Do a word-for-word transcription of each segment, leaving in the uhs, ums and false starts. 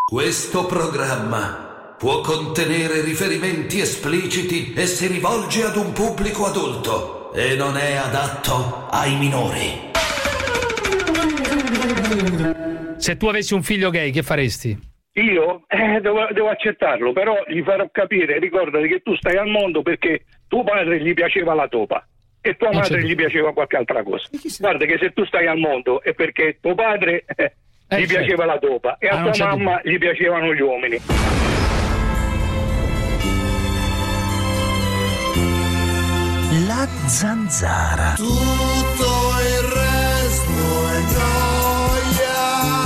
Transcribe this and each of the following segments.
Questo programma può contenere riferimenti espliciti e si rivolge ad un pubblico adulto e non è adatto ai minori. Se tu avessi un figlio gay, che faresti? Io eh, devo, devo accettarlo, però gli farò capire, ricordati che tu stai al mondo perché tuo padre gli piaceva la topa e tua non madre c'è... gli piaceva qualche altra cosa. Guarda che se tu stai al mondo è perché tuo padre eh, eh, gli certo. piaceva la topa e ah, a tua mamma dubbio. gli piacevano gli uomini. La zanzara. Tutto il resto è gioia.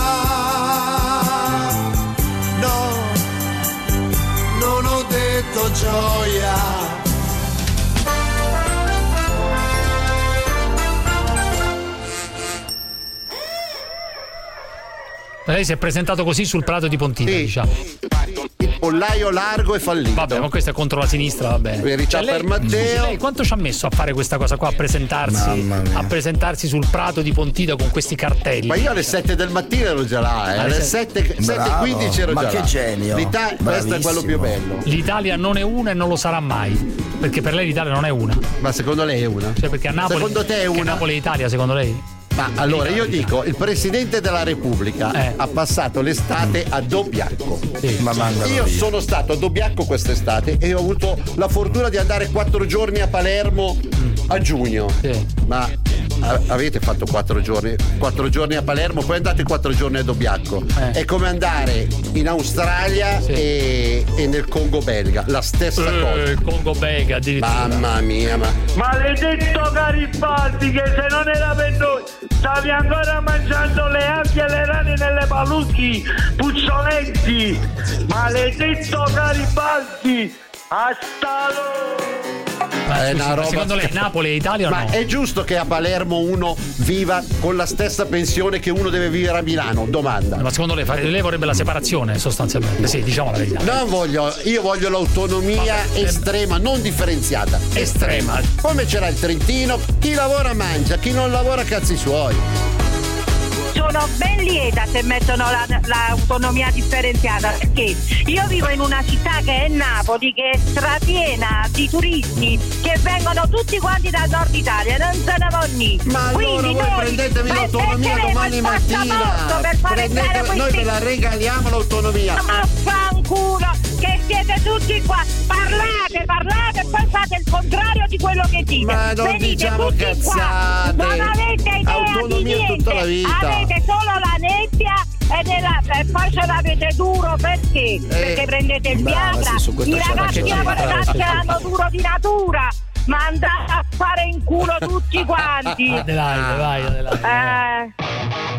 No, non ho detto gioia. Lei si è presentato così sul prato di Pontida, sì. diciamo. Il pollaio largo e fallito. Vabbè, ma questo è contro la sinistra, va bene. Verità Cioè, lei, per Matteo. Lei quanto ci ha messo a fare questa cosa qua, a presentarsi, a presentarsi sul prato di Pontida con questi cartelli? Ma io alle sette del mattino ero già là, eh. alle sette e quindici ero ma già che là. genio. L'Italia, questo è quello più bello. L'Italia non è una e non lo sarà mai, perché per lei l'Italia non è una. Ma secondo lei è una? Cioè, perché a Napoli, secondo te è una? Napoli è Italia, secondo lei? Ma allora io dico, il Presidente della Repubblica eh. ha passato l'estate a Dobbiaco. Sì. Ma io via. sono stato a Dobbiaco quest'estate e ho avuto la fortuna di andare quattro giorni a Palermo mm. a giugno. Sì. Ma a- avete fatto quattro giorni, quattro giorni a Palermo, poi andate quattro giorni a Dobbiaco. Eh. È come andare in Australia sì. e, e nel Congo belga, la stessa eh, cosa. Il Congo belga addirittura. Mamma mia, ma. Maledetto Garibaldi, che se non era per noi stavi ancora mangiando le anche e le rane nelle paludi puzzolenti. Maledetto Garibaldi, hasta Ma è scusi, una roba... secondo lei Napoli è Italia o ma no? è giusto che a Palermo uno viva con la stessa pensione che uno deve vivere a Milano? Domanda. Ma secondo lei, lei vorrebbe la separazione sostanzialmente? Sì, diciamo la verità. Non voglio, io voglio l'autonomia Vabbè, estrema, non differenziata. Estrema. Come c'era il Trentino, chi lavora mangia, chi non lavora cazzi suoi. Sono ben lieta se mettono la, l'autonomia differenziata, perché io vivo in una città che è Napoli, che è strapiena di turisti che vengono tutti quanti dal nord Italia, non se ne vanno lì. Ma allora voi prendetevi l'autonomia domani mattina, per fare Prendete, questi... noi ve la regaliamo l'autonomia. Ma fanculo, che siete tutti qua, parlate, parlate e poi fate il contrario di quello che dite. Ma non Venite diciamo tutti cazzate. qua, non avete idea autonomia di tutta la niente, vita. avete solo la nebbia e, nella, e poi ce l'avete duro perché? Eh, perché prendete il Viagra, sì, i ragazzi lavoranti ce l'hanno duro di natura, ma andate a fare in culo tutti quanti. Adelaide, vai Adelaide. Eh...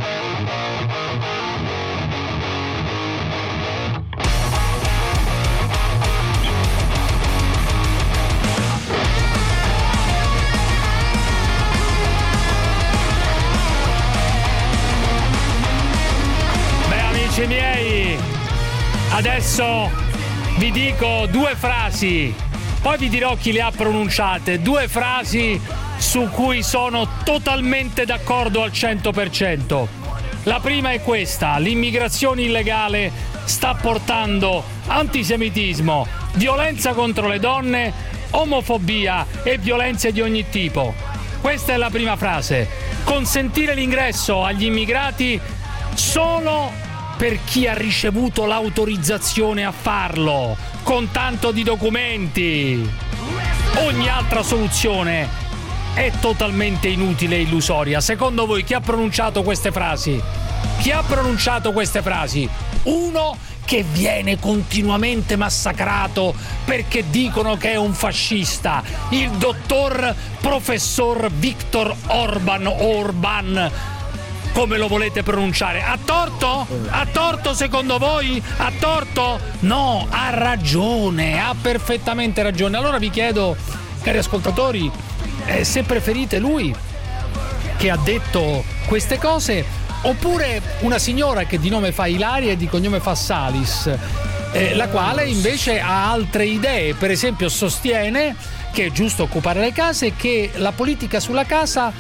Amici miei, adesso vi dico due frasi, poi vi dirò chi le ha pronunciate, due frasi su cui sono totalmente d'accordo al cento per cento. La prima è questa: l'immigrazione illegale sta portando antisemitismo, violenza contro le donne, omofobia e violenze di ogni tipo. Questa è la prima frase. Consentire l'ingresso agli immigrati solo per chi ha ricevuto l'autorizzazione a farlo, con tanto di documenti. Ogni altra soluzione è totalmente inutile e illusoria. Secondo voi chi ha pronunciato queste frasi? Chi ha pronunciato queste frasi? Uno che viene continuamente massacrato perché dicono che è un fascista, il dottor professor Viktor Orban Orban, come lo volete pronunciare. Ha torto? Ha torto secondo voi? Ha torto? No, ha ragione, ha perfettamente ragione. Allora vi chiedo, cari ascoltatori, eh, se preferite lui che ha detto queste cose oppure una signora che di nome fa Ilaria e di cognome fa Salis, eh, la quale invece ha altre idee. Per esempio sostiene che è giusto occupare le case e che la politica sulla casa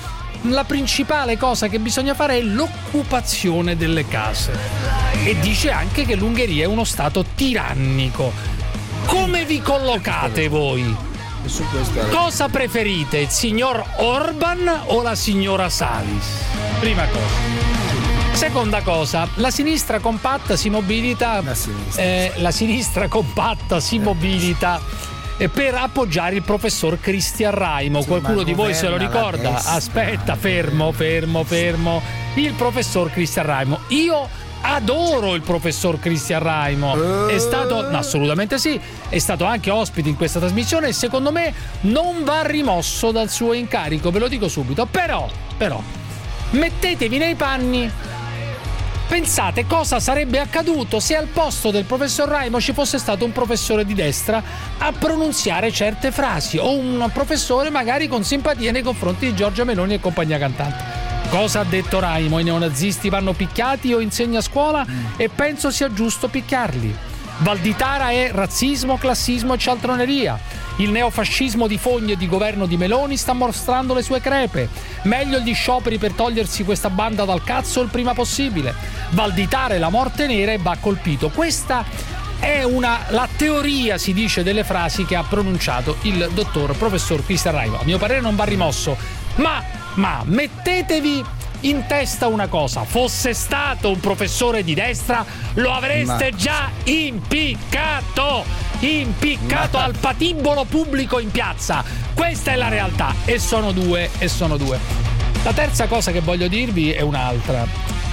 la principale cosa che bisogna fare è l'occupazione delle case. E dice anche che l'Ungheria è uno stato tirannico. Come vi collocate voi? Cosa preferite, il signor Orban o la signora Salis? Prima cosa. Seconda cosa, la sinistra compatta si mobilita. La sinistra, eh, la sinistra compatta si mobilita eh, per appoggiare il professor Cristian Raimo. Sì, qualcuno di voi se lo ricorda? Aspetta, fermo, fermo, fermo. Il professor Cristian Raimo. Io adoro il professor Cristian Raimo, è stato, no, assolutamente sì, è stato anche ospite in questa trasmissione e secondo me non va rimosso dal suo incarico, ve lo dico subito. Però, però, mettetevi nei panni, pensate cosa sarebbe accaduto se al posto del professor Raimo ci fosse stato un professore di destra a pronunziare certe frasi, o un professore magari con simpatia nei confronti di Giorgia Meloni e compagnia cantante. Cosa ha detto Raimo? I neonazisti vanno picchiati, io insegno a scuola e penso sia giusto picchiarli. Valditara è razzismo, classismo e cialtroneria. Il neofascismo di Fogni e di governo di Meloni sta mostrando le sue crepe. Meglio gli scioperi per togliersi questa banda dal cazzo il prima possibile. Valditara è la morte nera e va colpito. Questa è una la teoria, si dice, delle frasi che ha pronunciato il dottor professor Cristian Raimo. A mio parere non va rimosso, ma Ma mettetevi in testa una cosa: fosse stato un professore di destra lo avreste Ma... già impiccato impiccato Ma... al patibolo pubblico in piazza. Questa è la realtà e sono due e sono due. La terza cosa che voglio dirvi è un'altra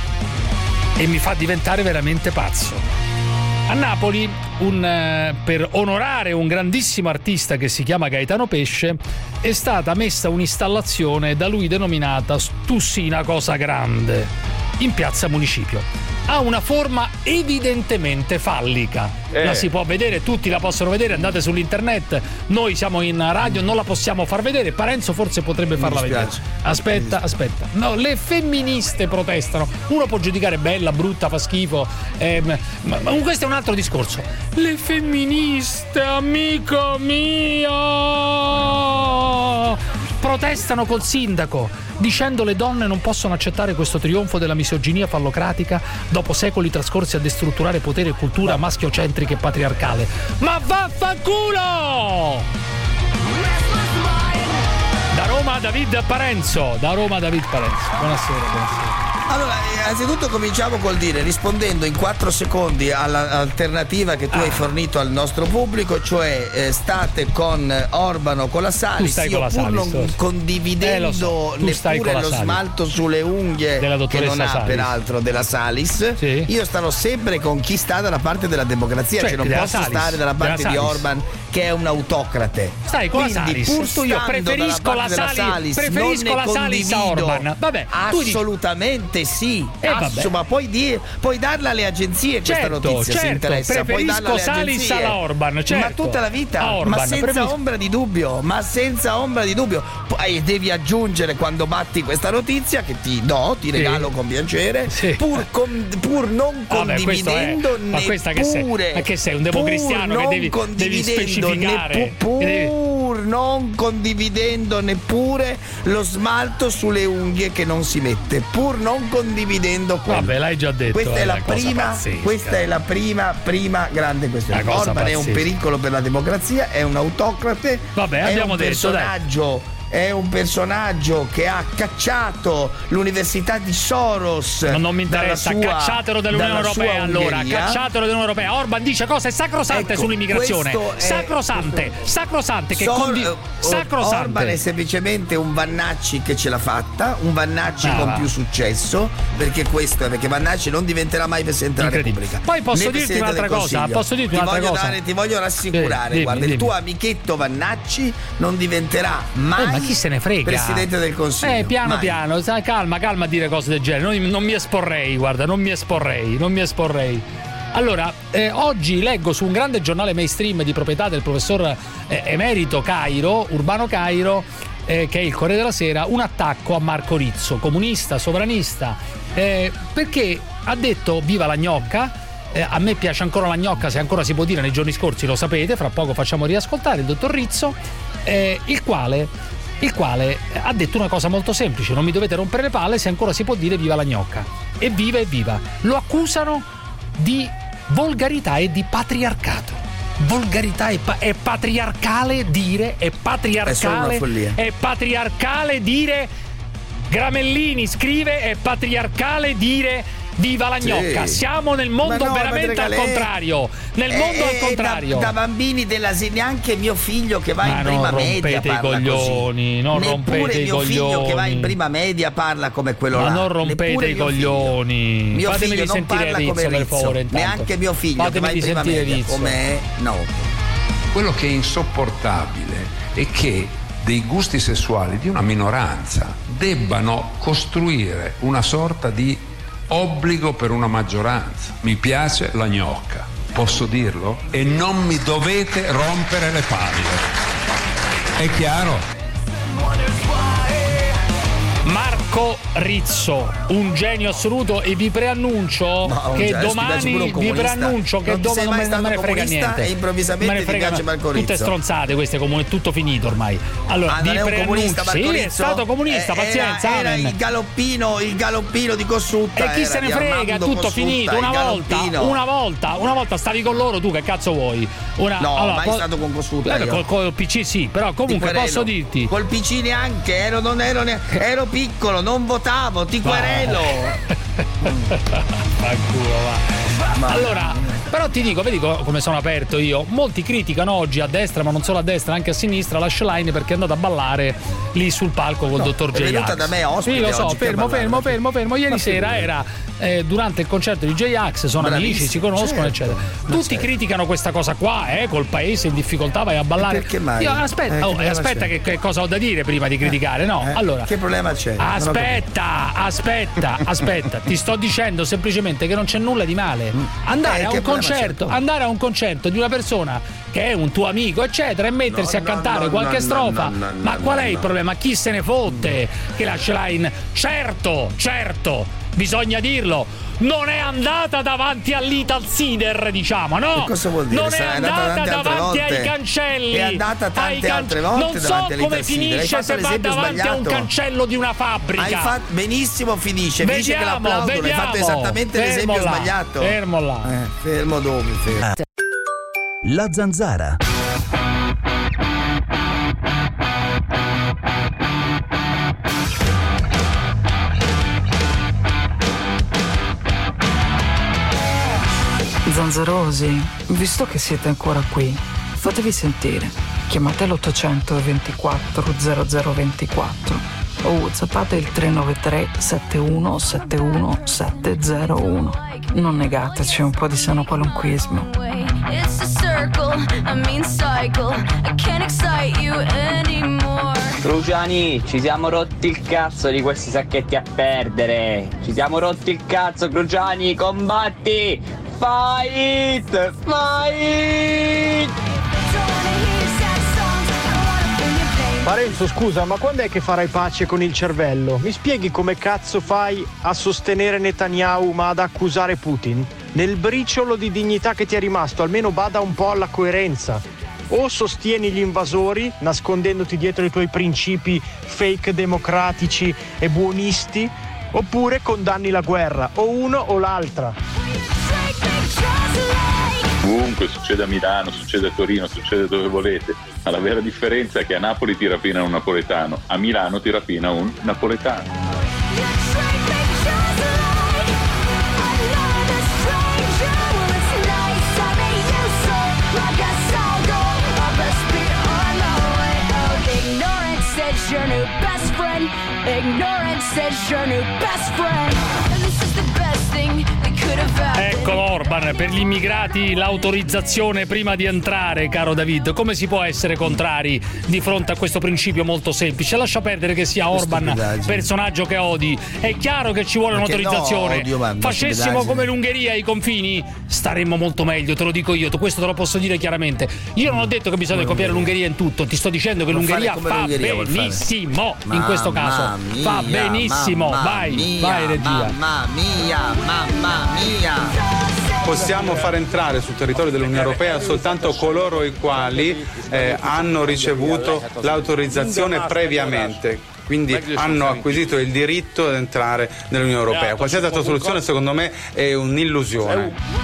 e mi fa diventare veramente pazzo. A Napoli, un, per onorare un grandissimo artista che si chiama Gaetano Pesce, è stata messa un'installazione da lui denominata Tu sì una cosa grande in piazza Municipio. Ha una forma evidentemente fallica. Eh. La si può vedere, tutti la possono vedere, andate sull'internet. Noi siamo in radio, non la possiamo far vedere. Parenzo forse potrebbe farla vedere. Aspetta, aspetta. No, le femministe protestano. Uno può giudicare bella, brutta, fa schifo. Ehm, ma, ma questo è un altro discorso. Le femministe, amico mio, protestano col sindaco dicendo le donne non possono accettare questo trionfo della misoginia fallocratica dopo secoli trascorsi a destrutturare potere e cultura maschiocentrica e patriarcale. Ma vaffanculo! Da Roma David Parenzo, da Roma David Parenzo. Buonasera, buonasera. Allora, innanzitutto cominciamo col dire, rispondendo in quattro secondi all'alternativa che tu ah. hai fornito al nostro pubblico, cioè eh, state con Orban o con la Salis. Io pur Salis, non so. condividendo eh, so. neppure lo Salis. smalto sulle unghie che non ha Salis. peraltro della Salis, sì. io starò sempre con chi sta dalla parte della democrazia, cioè, cioè non posso Salis. stare dalla parte della di Salis. Orban che è un autocratte. Stai con Quindi, la Salis. Pur io preferisco la Salis, Salis preferisco la Salis a Orban. Vabbè, assolutamente sì, eh, Asso, ma puoi, dire, puoi darla alle agenzie certo, questa notizia certo, se interessa. Preferisco Salis alla Orban, certo. Ma tutta la vita, Orban, ma senza preferisco. ombra di dubbio, ma senza ombra di dubbio. Poi devi aggiungere quando batti questa notizia che ti do, ti regalo sì. con piacere, sì. pur, con, pur non Vabbè, condividendo è, ma questa che sei, ma che sei un democristiano che devi, devi specificare. Ne, pur, pur non condividendo neppure lo smalto sulle unghie che non si mette, pur non condividendo quello. Vabbè, l'hai già detto. Questa è, è la prima, questa è la prima, prima grande questione. Orban pazzesca. È un pericolo per la democrazia, è un autocrate. Vabbè, è abbiamo un detto, personaggio. Dai. È un personaggio che ha cacciato l'università di Soros. Ma non mi interessa, sua, cacciatelo dall'Unione Europea allora. Cacciatelo dall'Unione Europea. Orban dice cose sacrosante ecco, sull'immigrazione. È, sacrosante, sacrosante. Che Sor, condi- sacrosante. Orban è semplicemente un Vannacci che ce l'ha fatta, un Vannacci ah, con va. più successo. Perché questo è perché Vannacci non diventerà mai Presidente della Repubblica. Poi posso dirti un'altra cosa. Posso dirti ti un'altra voglio cosa. Dare, ti voglio rassicurare. Sì, guarda, dimmi, il dimmi. tuo amichetto Vannacci non diventerà mai. Eh, ma chi se ne frega? Presidente del Consiglio. Eh, piano mai. piano, calma, calma a dire cose del genere. Non, non mi esporrei, guarda, non mi esporrei, non mi esporrei. Allora, eh, oggi leggo su un grande giornale mainstream di proprietà del professor eh, emerito Cairo, Urbano Cairo, eh, che è il Corriere della Sera, un attacco a Marco Rizzo, comunista, sovranista, eh, perché ha detto viva la gnocca. Eh, a me piace ancora la gnocca, se ancora si può dire, nei giorni scorsi lo sapete, fra poco facciamo riascoltare il dottor Rizzo, eh, il quale il quale ha detto una cosa molto semplice: non mi dovete rompere le palle se ancora si può dire viva la gnocca. Evviva, evviva. Lo accusano di volgarità e di patriarcato. Volgarità e, pa- è patriarcale dire è patriarcale è, è patriarcale dire Gramellini scrive è patriarcale dire viva la gnocca. Sì. Siamo nel mondo no, veramente al contrario. Nel mondo eh, al contrario. Da, da bambini dell'asilo, neanche mio figlio che va Ma in prima media parla così. Coglioni, non Neppure rompete i mio coglioni. figlio che va in prima media parla come quello Ma là. Ma non rompete Neppure i coglioni. Mio Fatemi figlio non parla Rizzo, come per favore, Rizzo. Neanche mio figlio Fatemi che va in prima media Rizzo. come no. Quello che è insopportabile è che dei gusti sessuali di una minoranza debbano costruire una sorta di obbligo per una maggioranza. Mi piace la gnocca, posso dirlo? E non mi dovete rompere le palle. È chiaro? Marco Rizzo, un genio assoluto, e vi preannuncio no, che genio, domani vi preannuncio che non domani non me, non me ne frega niente. E improvvisamente me ne frega, ti piace Marco Rizzo. Tutte stronzate queste, comune, tutto finito ormai. Allora, ah, vi non è un comunista, Marco sì, Rizzo? è stato comunista, eh, pazienza. Era, era il galoppino, il galoppino di Cossutta. E chi se ne frega, è tutto Cossutta, finito. Una volta, una volta, una volta stavi con loro, tu che cazzo vuoi? Una, no, allora, mai po- stato con Cossutta. Eh, col, col P C sì, però comunque posso dirti. Col P C neanche, ero, non ero, ne- ero piccolo, non votavo, ti querelo. Fanculo, va. Allora, però ti dico, vedi come sono aperto io. Molti criticano oggi a destra, ma non solo a destra, anche a sinistra, la Schlein perché è andata a ballare lì sul palco col no, dottor J-Ax. È venuta da me ospite. Sì, lo so, fermo, fermo, fermo, fermo. Ieri ma sera sì, era eh, durante il concerto di J-Ax, sono Bravissimo, amici, si conoscono, certo. eccetera. Tutti certo. criticano questa cosa qua, eh, col paese in difficoltà vai a ballare. E perché mai? Io, aspetta, eh, oh, aspetta che, che cosa ho da dire prima di criticare, no? Eh, allora, che problema c'è? Aspetta, aspetta, aspetta, ti sto dicendo semplicemente che non c'è nulla di male. Andare eh, a un concerto, andare a un concerto di una persona che è un tuo amico, eccetera, e mettersi no, a cantare no, qualche no, strofa. No, no, no, ma qual è no, il no. problema? Chi se ne fotte che la Schlein? Certo, certo, bisogna dirlo. Non è andata davanti all'Ital Cider, diciamo, no? Che cosa vuol dire? Non è andata davanti ai cancelli. È andata tante can... altre volte. Non so come finisce se va davanti sbagliato. a un cancello di una fabbrica. Hai fatto benissimo, finisce. Vediamo, Finisce che l'applaudono. Hai fatto esattamente fermo l'esempio là, sbagliato. Fermo là. Eh, fermo dove? Fermo. La Zanzara. Zanzarosi, visto che siete ancora qui, fatevi sentire. Chiamate l'ottocento ventiquattro zero zero ventiquattro o whatsappate il tre nove tre sette uno sette uno sette zero uno. Non negateci un po' di sano qualunquismo. Cruciani, ci siamo rotti il cazzo di questi sacchetti a perdere. Ci siamo rotti il cazzo, Cruciani, combatti! Fight! Fight! Parenzo, scusa, ma quando è che farai pace con il cervello? Mi spieghi come cazzo fai a sostenere Netanyahu ma ad accusare Putin? Nel briciolo di dignità che ti è rimasto, almeno bada un po' alla coerenza. O sostieni gli invasori, nascondendoti dietro i tuoi principi fake democratici e buonisti, oppure condanni la guerra, o uno o l'altra. Ovunque, succede a Milano, succede a Torino, succede dove volete, ma la vera differenza è che a Napoli ti rapina un napoletano, a Milano ti rapina un napoletano. Your new best friend. Ignorance is your new best friend. And this is the best thing that could have happened. Ecco Orban, per gli immigrati l'autorizzazione prima di entrare, caro David. Come si può essere contrari di fronte a questo principio molto semplice? Lascia perdere che sia Orban personaggio che odi. È chiaro che ci vuole Perché un'autorizzazione. No, odio, Facessimo come l'Ungheria ai confini, staremmo molto meglio, te lo dico io. Questo te lo posso dire chiaramente. Io non ho detto che bisogna copiare l'Ungheria in tutto. Ti sto dicendo che l'Ungheria fa l'Ungheria, benissimo in questo caso. Mia, fa benissimo. Vai, mia, vai regia. Mamma mia, mamma mia. possiamo far entrare sul territorio dell'Unione Europea soltanto coloro i quali eh, hanno ricevuto l'autorizzazione previamente, quindi hanno acquisito il diritto ad entrare nell'Unione Europea. Qualsiasi altra soluzione secondo me è un'illusione.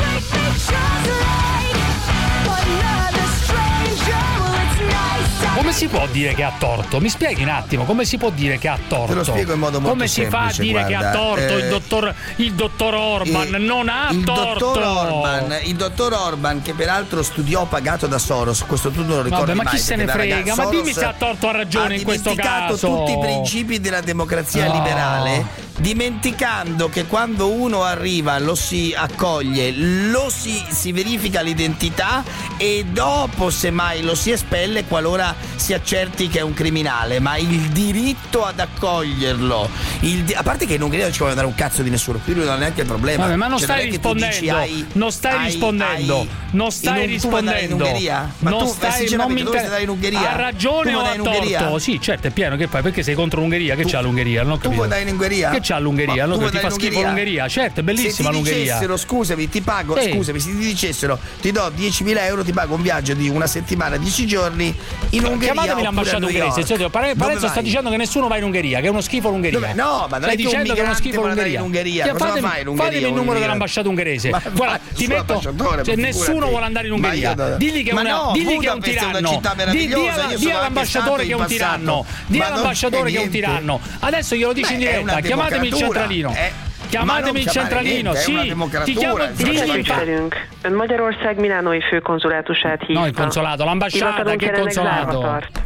Come si può dire che ha torto? Mi spieghi un attimo, come si può dire che ha torto? Te lo spiego in modo molto come semplice. Come si fa a dire guarda, che ha torto eh, il dottor il dottor Orban? eh, non ha il torto. Dottor Orban, il dottor Orban, che peraltro studiò pagato da Soros, questo tu non lo ricordi. Vabbè, ma mai, chi se ne frega? Ragazzi, ma dimmi Soros se ha torto o ha ragione ha in questo caso. tutti i principi della democrazia no. liberale, dimenticando che quando uno arriva lo si accoglie, lo si, si verifica l'identità e dopo semmai lo si espelle qualora si accerti che è un criminale, ma il diritto ad accoglierlo, il di- a parte che in Ungheria non ci vuole dare un cazzo di nessuno, qui non è neanche il problema. Vabbè, ma non cioè, stai non è che tu rispondendo, dici, hai, non stai hai, rispondendo, hai, non stai in, rispondendo. Tu in Ungheria? Ma non tu stai, non mi inter- andare in Ungheria? Ha ragione tu o ha in torto? Ungheria? Sì, certo, è pieno, che fai? Perché sei contro l'Ungheria? Che tu, c'ha l'Ungheria? Non ho tu vuoi andare in Ungheria? Che c'ha l'Ungheria? Ma, non ti fa schifo l'Ungheria? Certo, è bellissima se ti l'Ungheria. Dicessero, scusami, ti pago, sì. scusami, se ti dicessero ti do diecimila euro, ti pago un viaggio di una settimana, dieci giorni in Ungheria. Chiamatemi l'ambasciata ungherese. Parenzo sta dicendo che nessuno va in Ungheria, che è uno schifo l'Ungheria. Dove? No, ma non stai è che dicendo un che è uno schifo l'Ungheria. In Ungheria. Cioè, Cosa fatemi, fai in Ungheria? fatemi il numero dell'ambasciata ungherese. Ma guarda, ti metto. Cioè, nessuno vuole andare in Ungheria. Da... Digli che, ma una, no, digli che è un tiranno. tiranno. È una città meravigliosa. Di, di all'ambasciatore che è un tiranno. Di all'ambasciatore che è un tiranno. Adesso glielo dici in diretta. Chiamatemi il centralino. Chiamatemi il centralino, sì, ti chiamo Ön Magyarország Milánói főkonzulátusát hívta. No, il consolato, l'ambasciata, che consolato?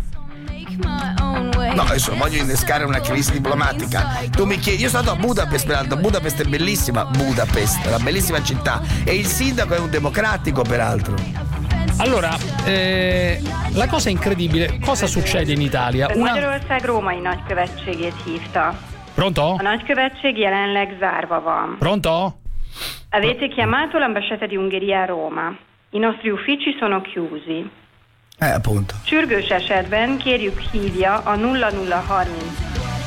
No, adesso voglio innescare una crisi diplomatica. Tu mi chiedi, io sono stato a Budapest, peraltro. Budapest è bellissima, Budapest, è una bellissima città. E il sindaco è un democratico, peraltro. Allora, eh, la cosa incredibile, cosa succede in Italia? Una... Magyarország római nagykövetségét hívta. Pronto? A nagykövetség jelenleg zárva van. Pronto? Avete chiamato l'ambasciata di Ungheria a Roma. I nostri uffici sono chiusi. Eh, appunto. Sürgős esetben kérjük hívja a nulla nulla harminc.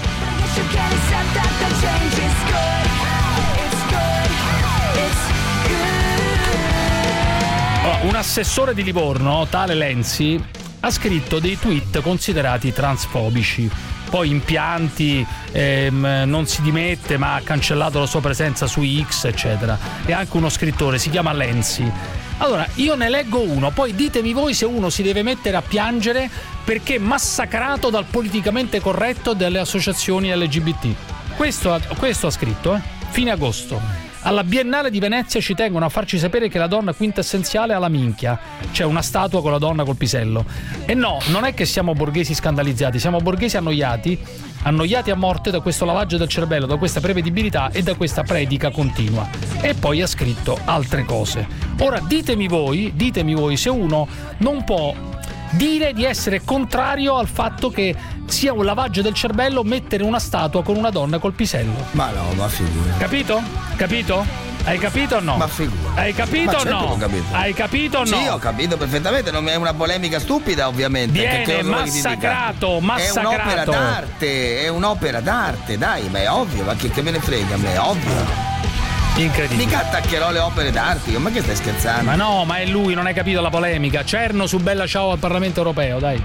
Allora, un assessore di Livorno, tale Lenzi, ha scritto dei tweet considerati transfobici. Poi impianti, ehm, non si dimette ma ha cancellato la sua presenza su X, eccetera. E anche uno scrittore, si chiama Lenzi. Allora, io ne leggo uno, poi ditemi voi se uno si deve mettere a piangere perché massacrato dal politicamente corretto delle associazioni L G B T. Questo, questo ha scritto, eh? Fine agosto. Alla Biennale di Venezia ci tengono a farci sapere che la donna quintessenziale ha la minchia. C'è una statua con la donna col pisello. E no, non è che siamo borghesi scandalizzati, siamo borghesi annoiati, annoiati a morte da questo lavaggio del cervello, da questa prevedibilità e da questa predica continua. E poi ha scritto altre cose. Ora ditemi voi, ditemi voi se uno non può dire di essere contrario al fatto che sia un lavaggio del cervello mettere una statua con una donna col pisello. Ma no, ma figura. Capito? Capito? Hai capito o no? Ma figura. Hai capito o certo no? Capito. Hai capito o no? Sì, ho capito perfettamente, non è una polemica stupida, ovviamente. Viene che massacrato, massacrato. È un'opera d'arte, è un'opera d'arte, dai, ma è ovvio, ma che, che me ne frega, ma è ovvio. Incredibile. Mica attaccherò le opere d'arte, ma che stai scherzando? Ma no, ma è lui, non hai capito la polemica. Cerno su Bella Ciao al Parlamento Europeo, dai.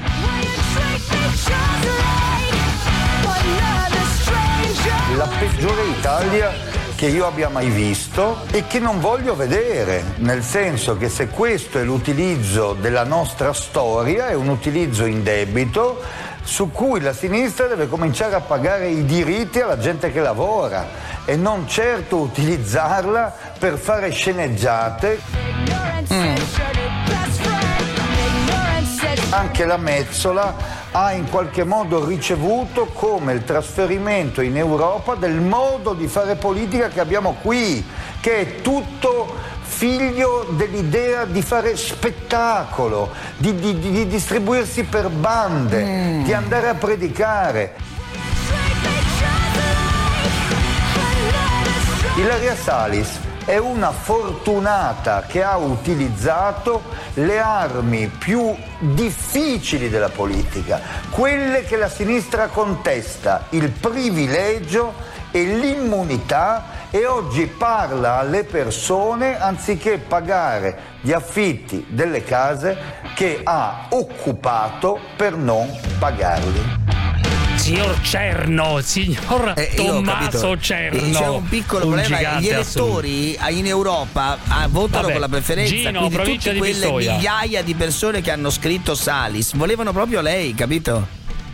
La peggiore Italia che io abbia mai visto e che non voglio vedere, nel senso che se questo è l'utilizzo della nostra storia, è un utilizzo indebito su cui la sinistra deve cominciare a pagare i diritti alla gente che lavora e non certo utilizzarla per fare sceneggiate. Mm. Anche la Mezzola ha in qualche modo ricevuto come il trasferimento in Europa del modo di fare politica che abbiamo qui, che è tutto figlio dell'idea di fare spettacolo, di, di, di distribuirsi per bande, mm. di andare a predicare. Ilaria Salis è una fortunata che ha utilizzato le armi più difficili della politica, quelle che la sinistra contesta, il privilegio e l'immunità e oggi parla alle persone anziché pagare gli affitti delle case che ha occupato per non pagarli. Signor Cerno, signor Eh, io ho Tommaso capito. Cerno. C'è un piccolo Un problema, gigante gli elettori in Europa ah, votano Vabbè, con la preferenza, Gino, quindi provincia tutte di quelle Pistoia. migliaia di persone che hanno scritto Salis volevano proprio lei, capito?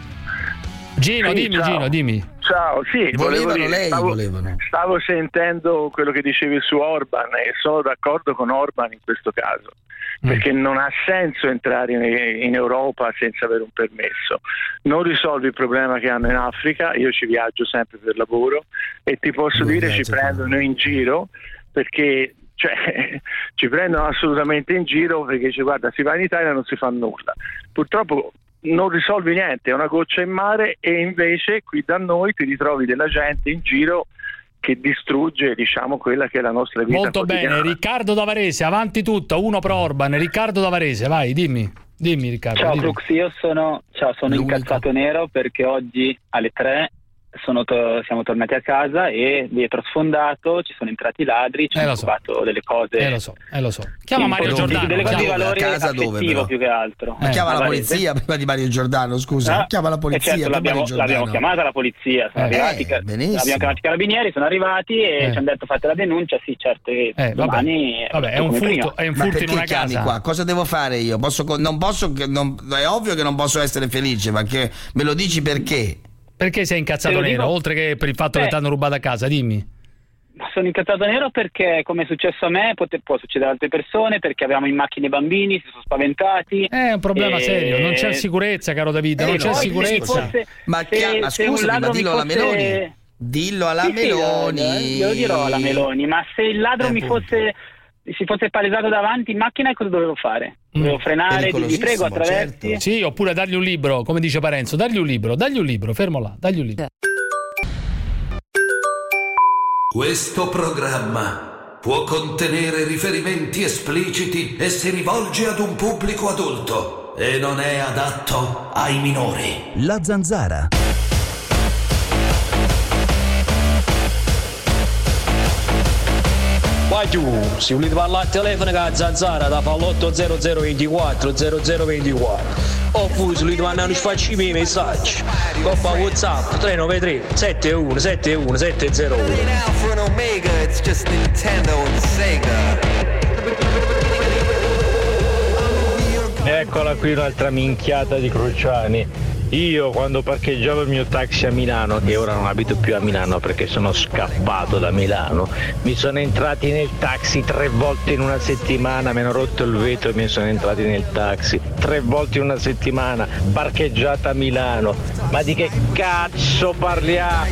Gino, Sì, dimmi, ciao. Gino, dimmi. Ciao, sì, volevo Volevano dire, lei, stavo, volevano. stavo sentendo quello che dicevi su Orban e sono d'accordo con Orban in questo caso, perché non ha senso entrare in, in Europa senza avere un permesso. Non risolvi il problema che hanno in Africa, io ci viaggio sempre per lavoro e ti posso Lui dire ci viaggia prendono in giro perché cioè, ci prendono assolutamente in giro perché ci guarda, si va in Italia e non si fa nulla. Purtroppo non risolvi niente, è una goccia in mare e invece qui da noi ti ritrovi della gente in giro che distrugge, diciamo, quella che è la nostra vita Molto quotidiana. bene, Riccardo da Varese, avanti tutto, uno pro Orban. Riccardo da Varese, vai, dimmi. Dimmi Riccardo. Ciao dimmi. Crux, io sono, ciao, sono L'unico. incazzato nero perché oggi alle tre sono to- siamo tornati a casa e dietro sfondato ci sono entrati i ladri, ci Eh, hanno lo so. rubato delle cose. Eh lo so, eh lo so. Chiama Mario importanti, Giordano. delle cose di chiama- valore a casa dove, affettivo però? più che altro. Ma Eh, chiama a la Varese. polizia prima di Mario Giordano, scusa. Ah, chiama la e polizia. certo, prima di l'abbiamo, Giordano. l'abbiamo chiamata la polizia, sono Eh, arrivati, eh, benissimo. abbiamo chiamato i carabinieri, sono arrivati e Eh. ci hanno detto fate la denuncia, sì certo, e Eh, domani vabbè, vabbè, è un come prima. furto, è un Ma furto in perché una chiami casa. qua? Cosa devo fare io? Posso, co- non posso, che- non- è ovvio che non posso essere felice, ma che me lo dici perché? Perché sei incazzato Te lo nero, dico- oltre che per il fatto Eh. che ti hanno rubato a casa, dimmi. Sono incazzato nero perché come è successo a me pote- può succedere ad altre persone, perché avevamo in macchina i bambini, si sono spaventati. È un problema E- serio, non c'è sicurezza, caro Davide, Eh, non no, c'è poi sicurezza. se fosse- Ma, se- chia- ma se un scusami, ma ladro mi dillo alla fosse- Meloni. Dillo alla Sì, sì, Meloni. eh, glielo dirò alla Meloni, ma se il ladro Eh, mi appunto. fosse si fosse palesato davanti in macchina, cosa dovevo fare? Dovevo Mm. frenare, ti, ti Pericolosissimo, prego, attraversi. certo. Sì, oppure dargli un libro, come dice Parenzo, dagli un libro, dagli un libro, fermo là, dagli un libro. Questo programma può contenere riferimenti espliciti e si rivolge ad un pubblico adulto e non è adatto ai minori. La Zanzara. Vai giù, se volete parlare al telefono con la Zanzara da fa l'otto zero zero ventiquattro zero zero ventiquattro oppure se volete mandare un sfaccimi i messaggi coppa WhatsApp tre nove tre sette uno sette uno sette zero uno. For an Omega, it's just Nintendo and Sega. Eccola qui un'altra minchiata di Cruciani. Io quando parcheggiavo il mio taxi a Milano, che ora non abito più a Milano perché sono scappato da Milano, mi sono entrati nel taxi tre volte in una settimana, mi hanno rotto il vetro e mi sono entrati nel taxi tre volte in una settimana, parcheggiata a Milano. Ma di che cazzo parliamo?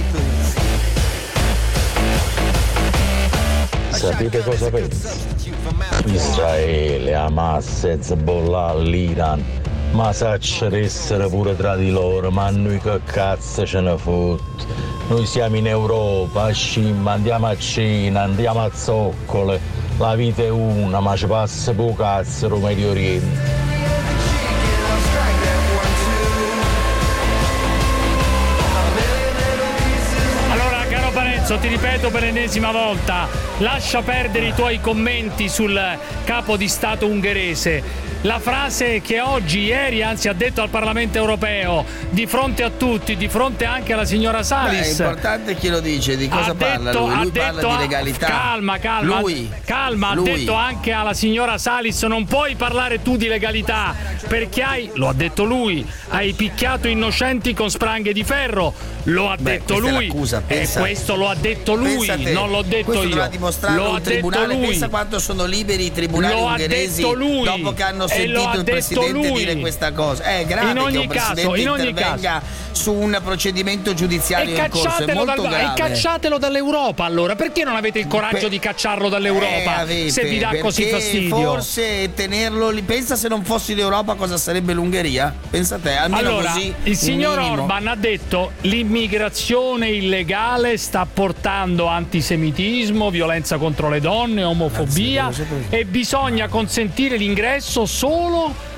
Sapete cosa penso? Israele, Hamas, Hezbollah, l'Iran, ma s'acceressero pure tra di loro, ma a noi che cazzo ce ne fotte? Noi siamo in Europa, a Scimma, andiamo a cena, andiamo a zoccole, la vita è una, ma ci passa poco cazzo il Medio Oriente. Allora, caro Parenzo, ti ripeto per l'ennesima volta, lascia perdere i tuoi commenti sul capo di Stato ungherese. La frase che oggi, ieri, anzi ha detto al Parlamento europeo, di fronte a tutti, di fronte anche alla signora Beh, Salis. è importante chi lo dice, di cosa ha parla detto, lui? Lui ha parla detto, di legalità. Calma, calma. Lui, calma, lui. ha detto anche alla signora Salis, non puoi parlare tu di legalità, perché hai, lo ha detto lui, hai picchiato innocenti con spranghe di ferro. Lo ha Beh, detto questa è lui. l'accusa, pensa- e questo lo ha detto lui, pensa te, non l'ho detto questo io. dovrà dimostrarlo Lo il ha tribunale. detto lui. Pensa quanto sono liberi i tribunali Lo ha ungheresi detto lui. dopo che hanno E lo sentito ha il detto presidente lui. dire questa cosa. È grave In ogni che un caso, presidente in ogni intervenga su un procedimento giudiziario E in corso, è cacciatelo, molto dal, e grave. cacciatelo dall'Europa allora, perché non avete il coraggio Per- di cacciarlo dall'Europa Eh, avete, se vi dà così perché fastidio? forse tenerlo lì, pensa se non fossi l'Europa cosa sarebbe l'Ungheria? Pensa te, almeno Allora, così il un signor minimo. Orban ha detto l'immigrazione illegale sta portando antisemitismo, violenza contro le donne, omofobia Grazie, e bisogna consentire l'ingresso solo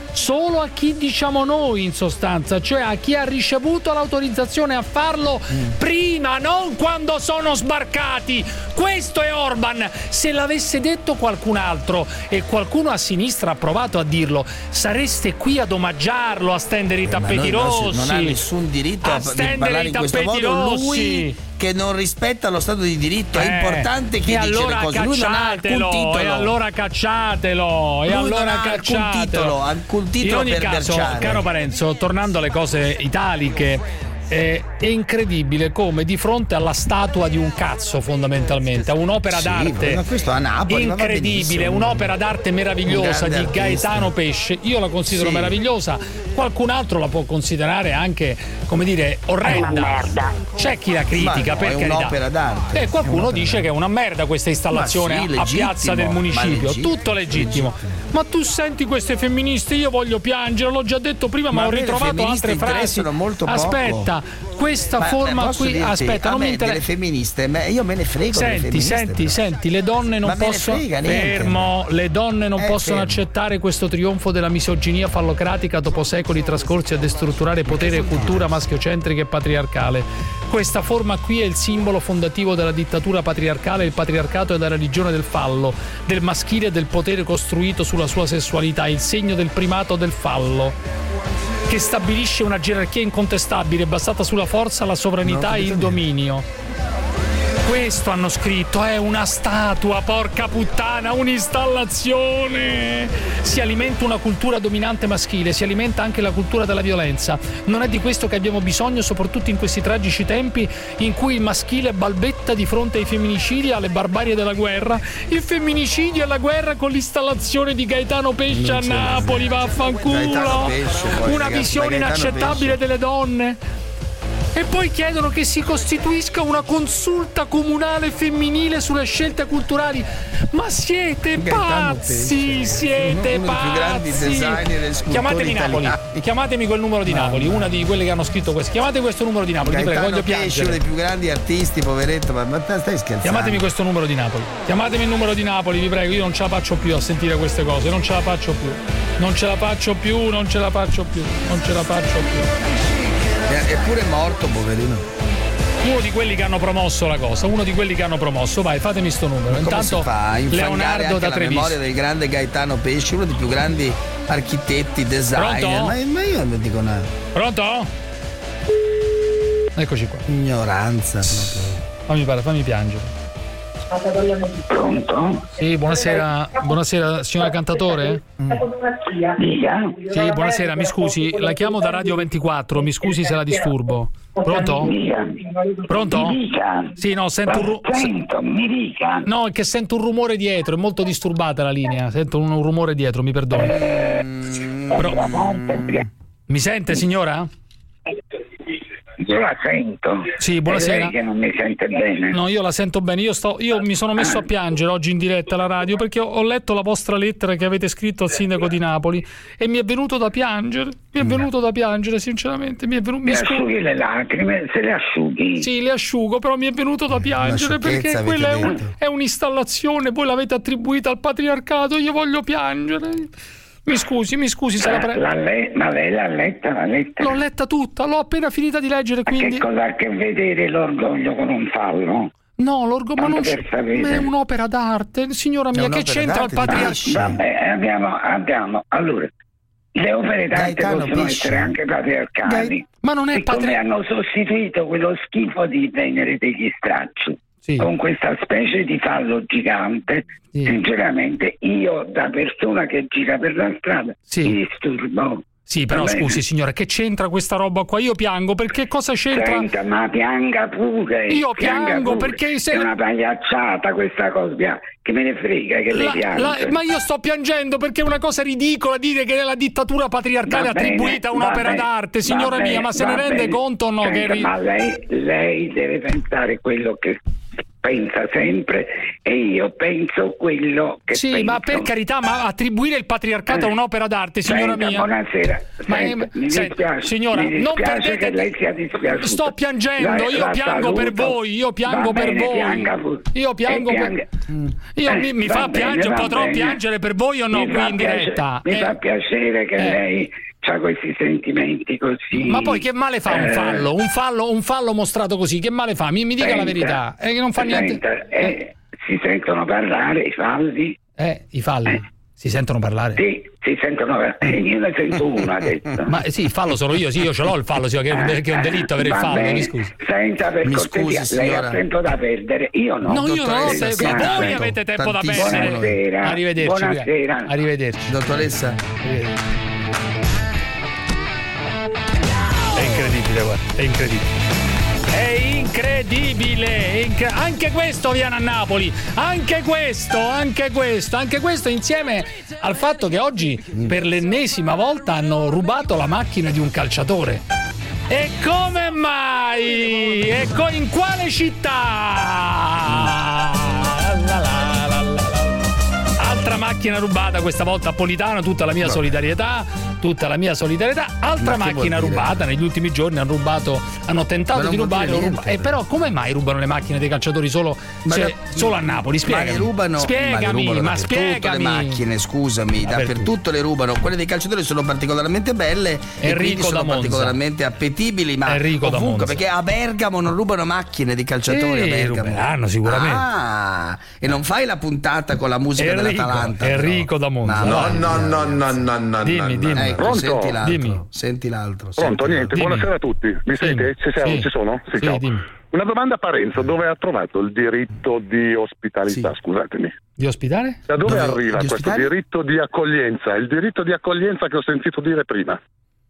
solo a chi diciamo noi, in sostanza, cioè a chi ha ricevuto l'autorizzazione a farlo mm. prima, non quando sono sbarcati. Questo è Orban. Se l'avesse detto qualcun altro e qualcuno a sinistra ha provato a dirlo, sareste qui ad omaggiarlo, a stendere i eh, tappeti non, rossi. Non ha nessun diritto a, a stendere i tappeti rossi. Lui che non rispetta lo Stato di diritto, eh, è importante che e dice allora le cose. Lui non ha alcun titolo. E allora cacciatelo. E Lui allora non ha cacciatelo. alcun titolo, alcun titolo in ogni per caso, berciare. caro Parenzo, tornando alle cose italiche, Eh, è incredibile come di fronte alla statua di un cazzo, fondamentalmente, a un'opera sì, d'arte ma questo a Napoli, incredibile, un'opera d'arte meravigliosa un di artista. Gaetano Pesce, io la considero sì. meravigliosa, qualcun altro la può considerare anche, come dire, orrenda. C'è chi la critica, no, per è carità. un'opera d'arte. E qualcuno dice d'arte. che è una merda questa installazione sì, a piazza del municipio, legittimo, tutto legittimo. legittimo. Ma tu senti queste femministe, io voglio piangere, l'ho già detto prima, ma, ma ho ritrovato altre frasi. Molto Aspetta, questa ma, forma posso qui, dirti, aspetta, a non me mi interessa. Delle femministe, io me ne frego. Senti, delle femministe, senti, però. senti, le donne non ma possono. Me ne frega niente. Fermo, le donne non eh, possono fermo. accettare questo trionfo della misoginia fallocratica dopo secoli trascorsi a destrutturare potere e cultura maschiocentrica e patriarcale. Questa forma qui è il simbolo fondativo della dittatura patriarcale. Il patriarcato è la religione del fallo, del maschile e del potere costruito sulla sua sessualità, il segno del primato del fallo, che stabilisce una gerarchia incontestabile basata sulla forza, la sovranità e il dominio. Questo hanno scritto, è una statua, porca puttana, un'installazione. Si alimenta una cultura dominante maschile, si alimenta anche la cultura della violenza. Non è di questo che abbiamo bisogno, soprattutto in questi tragici tempi in cui il maschile balbetta di fronte ai femminicidi e alle barbarie della guerra. Il femminicidio e la guerra con l'installazione di Gaetano Pesce a Napoli, vaffanculo. Una visione inaccettabile delle donne. E poi chiedono che si costituisca una consulta comunale femminile sulle scelte culturali. Ma siete pazzi, siete uno dei più grandi designer e scultori Chiamatemi Napoli, italiani. chiamatemi quel numero di Napoli, una di quelle che hanno scritto questo. Chiamate questo numero di Napoli, Gaetano vi prego, voglio Pesce, piangere. uno dei più grandi artisti, poveretto, ma, ma stai scherzando? Chiamatemi questo numero di Napoli. Chiamatemi il numero di Napoli, vi prego, io non ce la faccio più a sentire queste cose, non ce la faccio più. Non ce la faccio più, non ce la faccio più, non ce la faccio più. È pure morto, poverino. Uno di quelli che hanno promosso la cosa, uno di quelli che hanno promosso, vai, fatemi sto numero. Ma come Intanto si fa a infangare Leonardo anche da la Treviso. memoria del grande Gaetano Pesce, uno dei più grandi architetti, designer. Pronto? Ma, ma io non dico nada. Pronto? Eccoci qua. Ignoranza. Fammi, fammi piangere. Pronto? Sì, buonasera, buonasera signora cantatore? Dica. Sì, buonasera, mi scusi, la chiamo da Radio ventiquattro, mi scusi se la disturbo. Pronto? Dica. Pronto? Mi dica. Sì, no, sento un rumore. Sento, mi dica. No, è che sento un rumore dietro, è molto disturbata la linea, sento un, un rumore dietro, mi perdoni. Pro... Mi sente, signora? Io la sento. Sì, buonasera. È lei che non mi sente bene. No, io la sento bene. Io, sto, io mi sono messo a piangere oggi in diretta alla radio perché ho, ho letto la vostra lettera che avete scritto al sindaco di Napoli e mi è venuto da piangere. Mi è venuto da piangere, sinceramente. Mi è venuto. Mi Mi scu- asciughi le lacrime, se le asciughi. Sì, le asciugo, però mi è venuto da piangere perché quella è, un, è un'installazione. Voi l'avete attribuita al patriarcato. Io voglio piangere. Mi scusi, mi scusi se la prego. La le- ma lei l'ha letta la lettera? L'ho letta tutta, l'ho appena finita di leggere, Ma quindi. che cosa ha a che vedere l'orgoglio con un fallo? No, l'orgoglio ma non per sapere. ma è un'opera d'arte, signora mia, che c'entra il patriarcato? Vabbè, abbiamo, abbiamo, allora, le opere d'arte Gaetano possono Pesce. essere anche patriarcali. Gai- ma non è Siccome patri- hanno sostituito quello schifo di Venere degli stracci Sì. con questa specie di fallo gigante, Sì. sinceramente io da persona che gira per la strada Sì. mi disturbo. Sì, però Va bene? scusi signora, che c'entra questa roba qua? Io piango perché cosa c'entra? Senta, ma pianga pure. Io pianga piango pure. perché se- è una pagliacciata questa cosa. Che me ne frega che lei La- piange. la- ma io sto piangendo perché è una cosa ridicola dire che è la dittatura patriarcale Va bene, attribuita a va un'opera bene, d'arte, signora va mia, bene, ma se va ne rende bene. conto o no? Senta, che ri- ma lei, lei deve pensare quello che pensa sempre e io penso quello che sì, penso. ma per carità, ma attribuire il patriarcato eh, a un'opera d'arte, signora senta, mia. Buonasera. Ma senta, è, mi se, dispiace, signora, mi dispiace non perdete che lei sia dispiaciuta. Sto piangendo, La, io la piango saluto. per voi, io piango Va per bene, voi. pianga pure. Io piango E per pianga. Io Eh, mi, mi va fa bene, piangere, va potrò bene. piangere per voi o no Mi qui fa in piace- diretta? Mi Eh. fa piacere che Eh. lei ha questi sentimenti così. Ma poi che male fa un eh, fallo? Un fallo, un fallo mostrato così, che male fa? Mi, mi dica senta, la verità. È che non fa niente. senta, eh, si sentono parlare i falli? Eh, i falli. Eh. Si sentono parlare? Sì, si sentono parlare. Eh, io ne sento uno adesso. Ma sì, il fallo sono io, sì, io ce l'ho il fallo, sì, che, è un, che è un delitto avere il Va fallo, bene. mi scusi. Senta, per Mi cortesia, scusi, lei signora. ha tempo da perdere, io no. No, io no, Dottoressa, se- ma sì, voi certo. avete tempo da Tantissimo. perdere. Buonasera. Arrivederci. Buonasera. Arrivederci. Dottoressa, È incredibile, guarda, è incredibile. È incredibile, è incre- anche questo viene a Napoli, anche questo, anche questo, anche questo insieme al fatto che oggi per l'ennesima volta hanno rubato la macchina di un calciatore. E come mai? E co- in quale città? La la la la la. Altra macchina rubata, questa volta a Politano, tutta la mia Vabbè. solidarietà, tutta la mia solidarietà. Altra Ma che macchina vuol dire? rubata, negli ultimi giorni hanno rubato, hanno Ma tentato non di vuol rubare. dire ruba- niente. E però come mai rubano le macchine dei calciatori solo, Ma cioè, le- solo a Napoli? Spiegami. Ma le rubano, spiegami, ma, le rubano ma dappertutto spiegami. le macchine, scusami, dappertutto le rubano. Quelle dei calciatori sono particolarmente belle e Enrico quindi da sono Monza. particolarmente appetibili, ma Enrico da ovunque, Monza. perché a Bergamo non rubano macchine di calciatori. Eh, a Bergamo ruberanno sicuramente. Ah, e non fai la puntata con la musica Enrico, dell'Atalanta. però. Enrico da Monza. Ma No, vai, no, via. no, no, no, no. Dimmi, no, dimmi. no. Ecco, Pronto? senti l'altro. Dimmi. Senti l'altro. Pronto, senti niente, Dimmi. buonasera a tutti. Mi Dimmi. sente? Ci siamo, Sì. ci sono? Sì, Sì, ciao. dimmi. Una domanda a Parenzo, dove ha trovato il diritto di ospitalità, scusatemi? Di ospitare? Da dove, Dove- arriva di questo ospitare? diritto di accoglienza? Il diritto di accoglienza che ho sentito dire prima.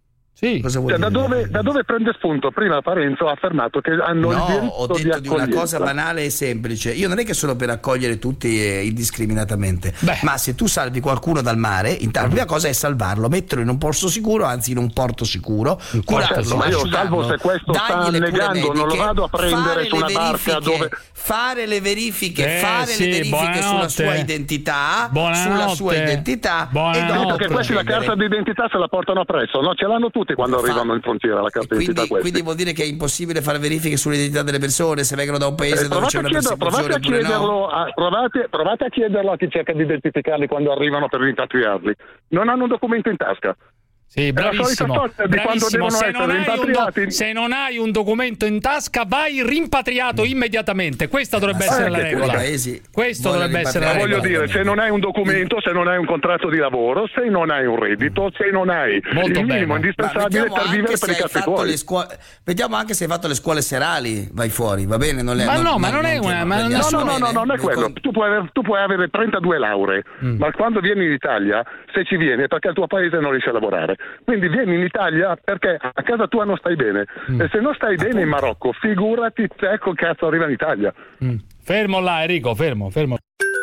Sì. Cosa vuoi Cioè, da, dire? dove, da dove prende spunto? Prima Parenzo ha affermato che hanno il No, diritto ho di detto di una accoglienza. cosa banale e semplice. Io non è che sono per accogliere tutti eh, indiscriminatamente, Beh. ma se tu salvi qualcuno dal mare, intanto la prima cosa è salvarlo, metterlo in un posto sicuro, anzi in un porto sicuro, curarlo, certo, ma io asciugarlo, salvo se questo sta dargli le cure negando, non lo mediche, vado a prendere fare su le una barca verifiche, dove- fare le verifiche, Eh, fare sì, le verifiche sulla buonanotte. sua identità, Buonanotte. sulla sua identità Buonanotte. e Detto dopo che questi la procedere. carta d'identità se la portano appresso, no? Ce l'hanno tutti quando Fa- arrivano in frontiera la carta Quindi, d'identità questi. quindi vuol dire che è impossibile fare verifiche sull'identità delle persone se vengono da un paese Eh, dove provate, c'è a una chiederlo, persecuzione provate, a oppure no? chiederlo a, provate, provate a chiederlo a chi cerca di identificarli quando arrivano per rimpatriarli. Non hanno un documento in tasca. Sì, È la solita bravissimo, storia di quando bravissimo. devono Se essere non, hai un do- rimpatriati. se non hai un documento in tasca, vai rimpatriato immediatamente. Questa dovrebbe Ma essere sai la che regola. alcuni paesi Questo vogliono dovrebbe essere la Ma regola. voglio dire, se non hai un documento, se non hai un contratto di lavoro, se non hai un reddito, se non hai Molto il minimo bene. Ma indispensabile vediamo per anche vivere se per i hai cazzi fatto tuoi. le scuole. Vediamo anche se hai fatto le scuole serali, vai fuori, va bene? Non le- Ma no, ma non è ti- una- ma va bene. No, nessuno- no, no, no, non è Le quello. con- Tu puoi, aver- tu puoi avere trentadue lauree, Mm. ma quando vieni in Italia, se ci vieni è perché il tuo paese non riesce a lavorare. Quindi vieni in Italia perché a casa tua non stai bene. Mm. E se non stai bene in Marocco, figurati te col cazzo arriva in Italia. Mm. Fermo là, Enrico, fermo, fermo.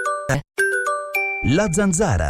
La Zanzara.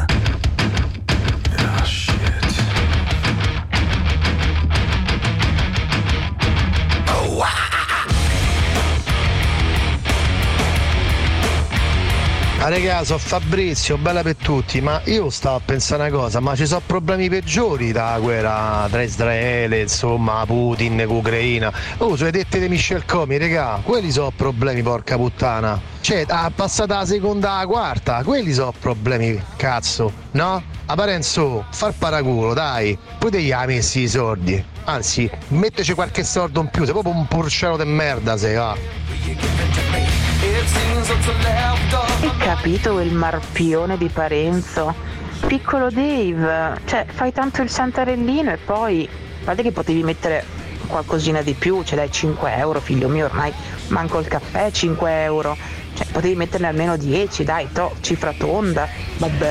Ah, raga, sono Fabrizio, bella per tutti, ma io stavo a pensare una cosa, ma ci sono problemi peggiori da guerra tra Israele, insomma, Putin, Ucraina. Oh, sulle dette di Michel Comi, raga, quelli sono problemi, porca puttana. Cioè, ah, passata la seconda alla quarta, quelli sono problemi, cazzo, no? A Parenzo, far paraculo, dai, poi te gli ha messi i soldi. Anzi, metteci qualche soldo in più, sei proprio un porcello di merda, sei, va. Hai capito quel marpione di Parenzo? Piccolo Dave, cioè fai tanto il santarellino e poi guarda che potevi mettere qualcosina di più, cioè dai cinque euro, figlio mio, ormai manco il caffè cinque euro, cioè potevi metterne almeno dieci, dai, to, cifra tonda, vabbè.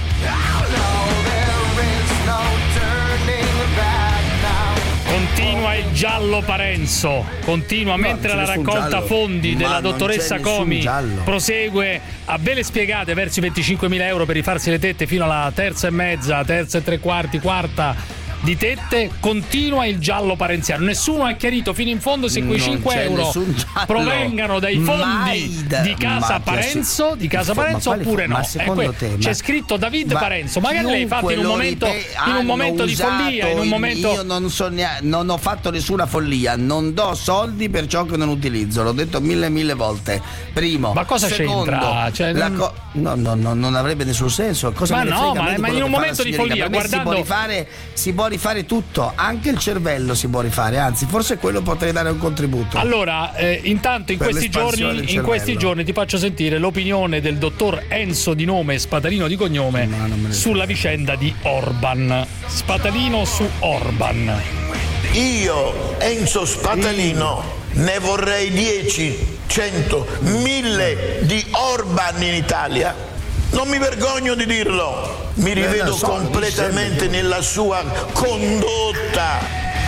Continua il giallo Parenzo, continua No, mentre non la c'è nessun raccolta giallo. fondi Ma della non dottoressa c'è nessun Comi giallo. prosegue a belle spiegate verso i venticinquemila euro per rifarsi le tette fino alla terza e mezza, terza e tre quarti, quarta di tette continua il giallo parenziano. Nessuno ha chiarito fino in fondo se quei Non cinque c'è euro nessun giallo. provengano dai fondi Mai da- di Casa ma Parenzo, di Casa ma Parenzo quali oppure fo- no. ma secondo Eh, que- te, ma- c'è scritto David ma Parenzo, magari l'hai fatto in un chiunque lo momento, ripete- in un hanno momento di usato follia, in un il- momento. Io non, so nea- non ho fatto nessuna follia, non do soldi per ciò che non utilizzo, l'ho detto mille mille volte. Primo, Ma cosa secondo, c'entra? Cioè, la non- co- no, no, no, non avrebbe nessun senso. Cosa Ma me ne no, frega a ma- me di ma quello in un che fa momento la di signorina? follia, Per me guardando- si può rifare, si può rifare tutto, anche il cervello si può rifare, anzi, forse quello potrei dare un contributo. Allora, eh, intanto in Per questi l'espansione giorni del in questi cervello. giorni ti faccio sentire l'opinione del dottor Enzo di nome e Spatalino di cognome sulla vicenda di Orban. Spatalino su Orban. Io, Enzo Spatalino, ne vorrei dieci, cento, mille di Orban in Italia. Non mi vergogno di dirlo, mi rivedo so, completamente nella sua condotta.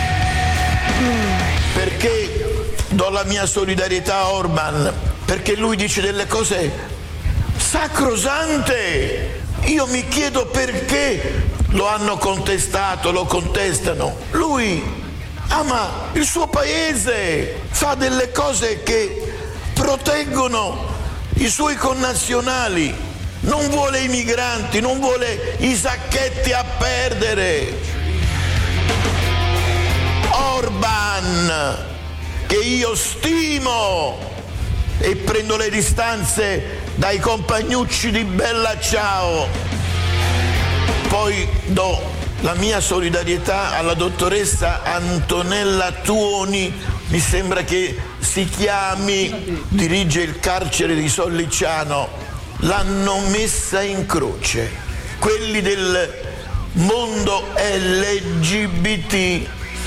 Perché do la mia solidarietà a Orban? Perché lui dice delle cose sacrosante. Io mi chiedo perché lo hanno contestato, lo contestano. Lui ama il suo paese, fa delle cose che proteggono i suoi connazionali, non vuole i migranti, non vuole i sacchetti a perdere. Orban, che io stimo e prendo le distanze dai compagnucci di Bella Ciao. Poi do la mia solidarietà alla dottoressa Antonella Tuoni, mi sembra che si chiami, dirige il carcere di Sollicciano. L'hanno messa in croce quelli del mondo L G B T.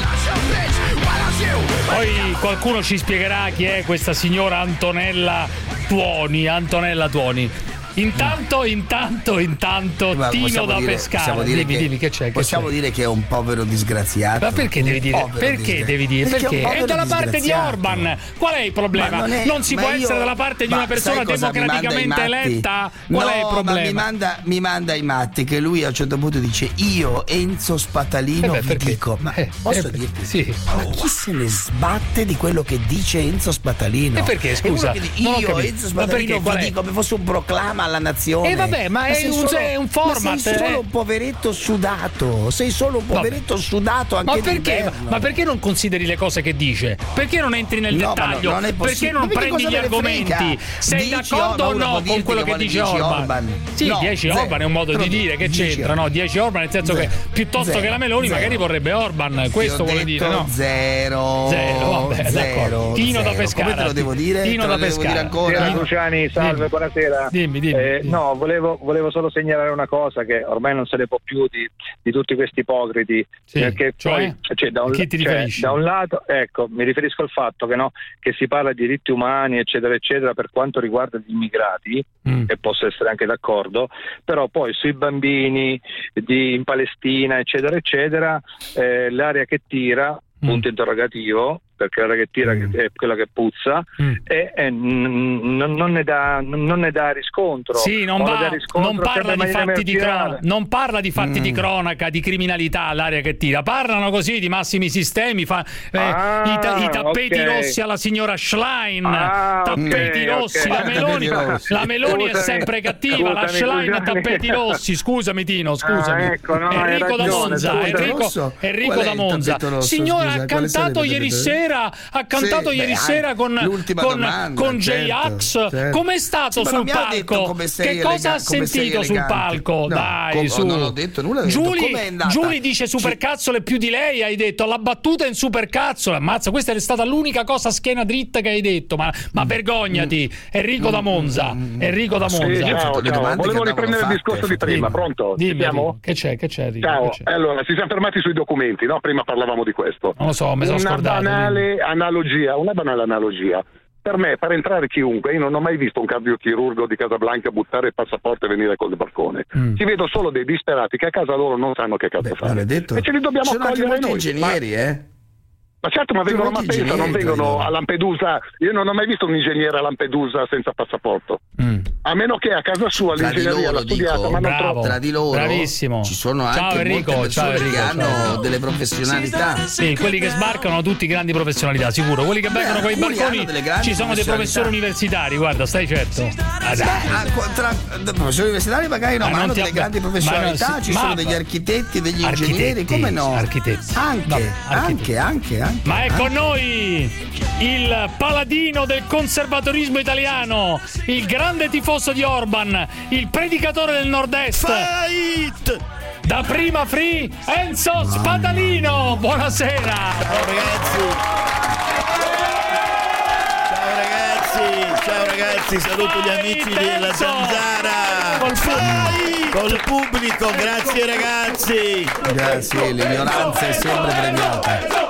Poi qualcuno ci spiegherà chi è questa signora Antonella Tuoni, Antonella Tuoni. Intanto, intanto, intanto Ma Tino possiamo da dire- pescare. possiamo dire Dimmi, che- dimmi che c'è. Che Possiamo c'è? dire che è un povero disgraziato. Ma perché devi Un dire? povero Perché disgra- devi dire? Perché Perché? un È povero dalla parte di disgraziato. Orban. Qual è il problema? Ma Non, non, è- si ma può io- essere dalla parte di ma una persona sai cosa mi manda i democraticamente matti? eletta? Qual no, è il problema? Ma mi manda, mi manda i matti che lui a un certo punto dice: io, Enzo Spatalino, Eh beh, vi perché? dico. Ma Eh, posso eh, dirti? sì. Ma chi se ne sbatte di quello che dice Enzo Spatalino? E perché, È uno scusa? che dice, Non ho io, capito. Enzo Ma Spatalino, perché? Qual vi è? dico come fosse un proclama alla nazione. Eh, vabbè, ma è sei un- è un format, Ma sei solo eh. un poveretto sudato. Sei solo un Vabbè. poveretto sudato anche Ma perché, d'inverno. ma perché non consideri le cose che dice? Perché non entri nel No, ma no, dettaglio? non è perché possibile. non Ma perché prendi cosa gli me ne argomenti? frega? Sei Dici d'accordo o Orban, uno no può con dirti quello che che vuole dice dieci Orban? Orban. Sì, No, dieci zero. Orban è un modo Però di dire, che dieci c'entra? No, dieci Orban nel senso Zero. che piuttosto Zero. che la Meloni Zero. magari vorrebbe Orban, questo Ti ho vuole detto dire, no? Zero. Zero, vabbè, zero, d'accordo. Tino da zero. Pescara. Come te lo devo dire? Tino Te lo da devo Pescara. dire ancora? Buonasera Cruciani, salve, Dimmi. buonasera. Dimmi, dimmi, Eh, dimmi. No, volevo, volevo solo segnalare una cosa, che ormai non se ne può più di, di tutti questi ipocriti, Sì, perché cioè? poi cioè, da, un, A chi ti cioè, riferisci? da un lato, ecco, mi riferisco al fatto che, no, che si parla di diritti umani, eccetera, eccetera, per quanto riguarda gli immigrati, Mm. e posso essere anche d'accordo, però poi sui bambini di, in Palestina, eccetera, eccetera, eh, l'area che tira, punto interrogativo, perché l'area che tira Mm. è quella che puzza, Mm. e, e n- n- non, ne dà, non ne dà riscontro. Sì, non, O ne va- dà riscontro non parla sempre di in maniera fatti di marginale. cronaca, non parla di fatti Mm. di cronaca, di criminalità all'area che tira, parlano così di massimi sistemi, fa, eh, Ah, i, ta- i tappeti ok. rossi alla signora Schlein, Ah, tappeti ok, rossi, ok. la Meloni, Tappeti rossi. la Meloni è Scusami, sempre cattiva, la scusami, Schlein scusami. tappeti rossi, scusami Tino, scusami. Ah, ecco, no, hai Enrico da ragione, Monza, scusa. Enrico, Rosso? Enrico Qual è da il Monza. tappeto rosso, Signora scusa? ha Quale cantato sarebbe il ieri tappeto? sera, ha cantato Sì, ieri beh, sera con, l'ultima con, domanda, con certo, J-Ax. certo. Com'è stato Sì, ma sul non mi ha detto palco? come sei Che cosa elega- ha come sei sentito sul elegante. palco? No, Dai, com- su. non ho detto nulla, ho detto Giulia, com'è andata. Giulia dice supercazzole più di lei, hai detto la battuta in supercazzole. Ammazza, questa è stata l'unica cosa a schiena dritta che hai detto, ma, ma vergognati. Enrico da Monza, Enrico da Sì, Monza. ciao, le ciao. domande che Volevo andavano riprendere il fatte, discorso di prima, pronto? Dimmi, Ci siamo? dimmi. Che c'è, che c'è, Enrico? Ciao, Che c'è? allora ci siamo fermati sui documenti, no? Prima parlavamo di questo. Non lo so, mi sono Una scordato. banale analogia, una banale analogia. Per me, per entrare chiunque, io non ho mai visto un cardiochirurgo di Casablanca buttare il passaporto e venire col balcone. Mm. Ci vedo solo dei disperati che a casa loro non sanno che cazzo fare. Maledetto. E ce li dobbiamo Ci sono anche accogliere molti noi. ingegneri, Ma- eh? Ma certo, ma Ci sono vengono, ma molti pensa, non ingegneri tra vengono loro. a Lampedusa. Io non ho mai visto un ingegnere a Lampedusa senza passaporto. Mm. A meno che a casa sua Tra di l'ingegneria loro, l'ha studiata, dico, ma non bravo, troppo. tra di loro bravissimo. ci sono Ciao, anche Enrico, molte persone ciao, Enrico, che hanno ciao. delle professionalità. Sì, quelli che sbarcano tutti grandi professionalità, sicuro. Quelli che vengono con i alcuni barconi, hanno delle grandi ci sono dei professionalità. professori universitari, guarda, stai certo. Ah, dai. Ah, qua- tra professori universitari magari no, Ma ma non hanno ti delle abb- grandi ma professionalità, no, sì, ci ma- sono degli architetti, degli Architetti, ingegneri, come no? architetti. Anche, Vabbè, anche, anche, anche. Ma è anche. con noi il paladino del conservatorismo italiano, il grande tifoso di Orban, il predicatore del nord-est. Fight! Da prima free, Enzo Spadalino. Buonasera. Ciao ragazzi. Ciao ragazzi, ciao ragazzi, saluto gli amici della Enzo. Zanzara. Col pubblico. Col pubblico, grazie ragazzi. Grazie, l'ignoranza è sempre premiata.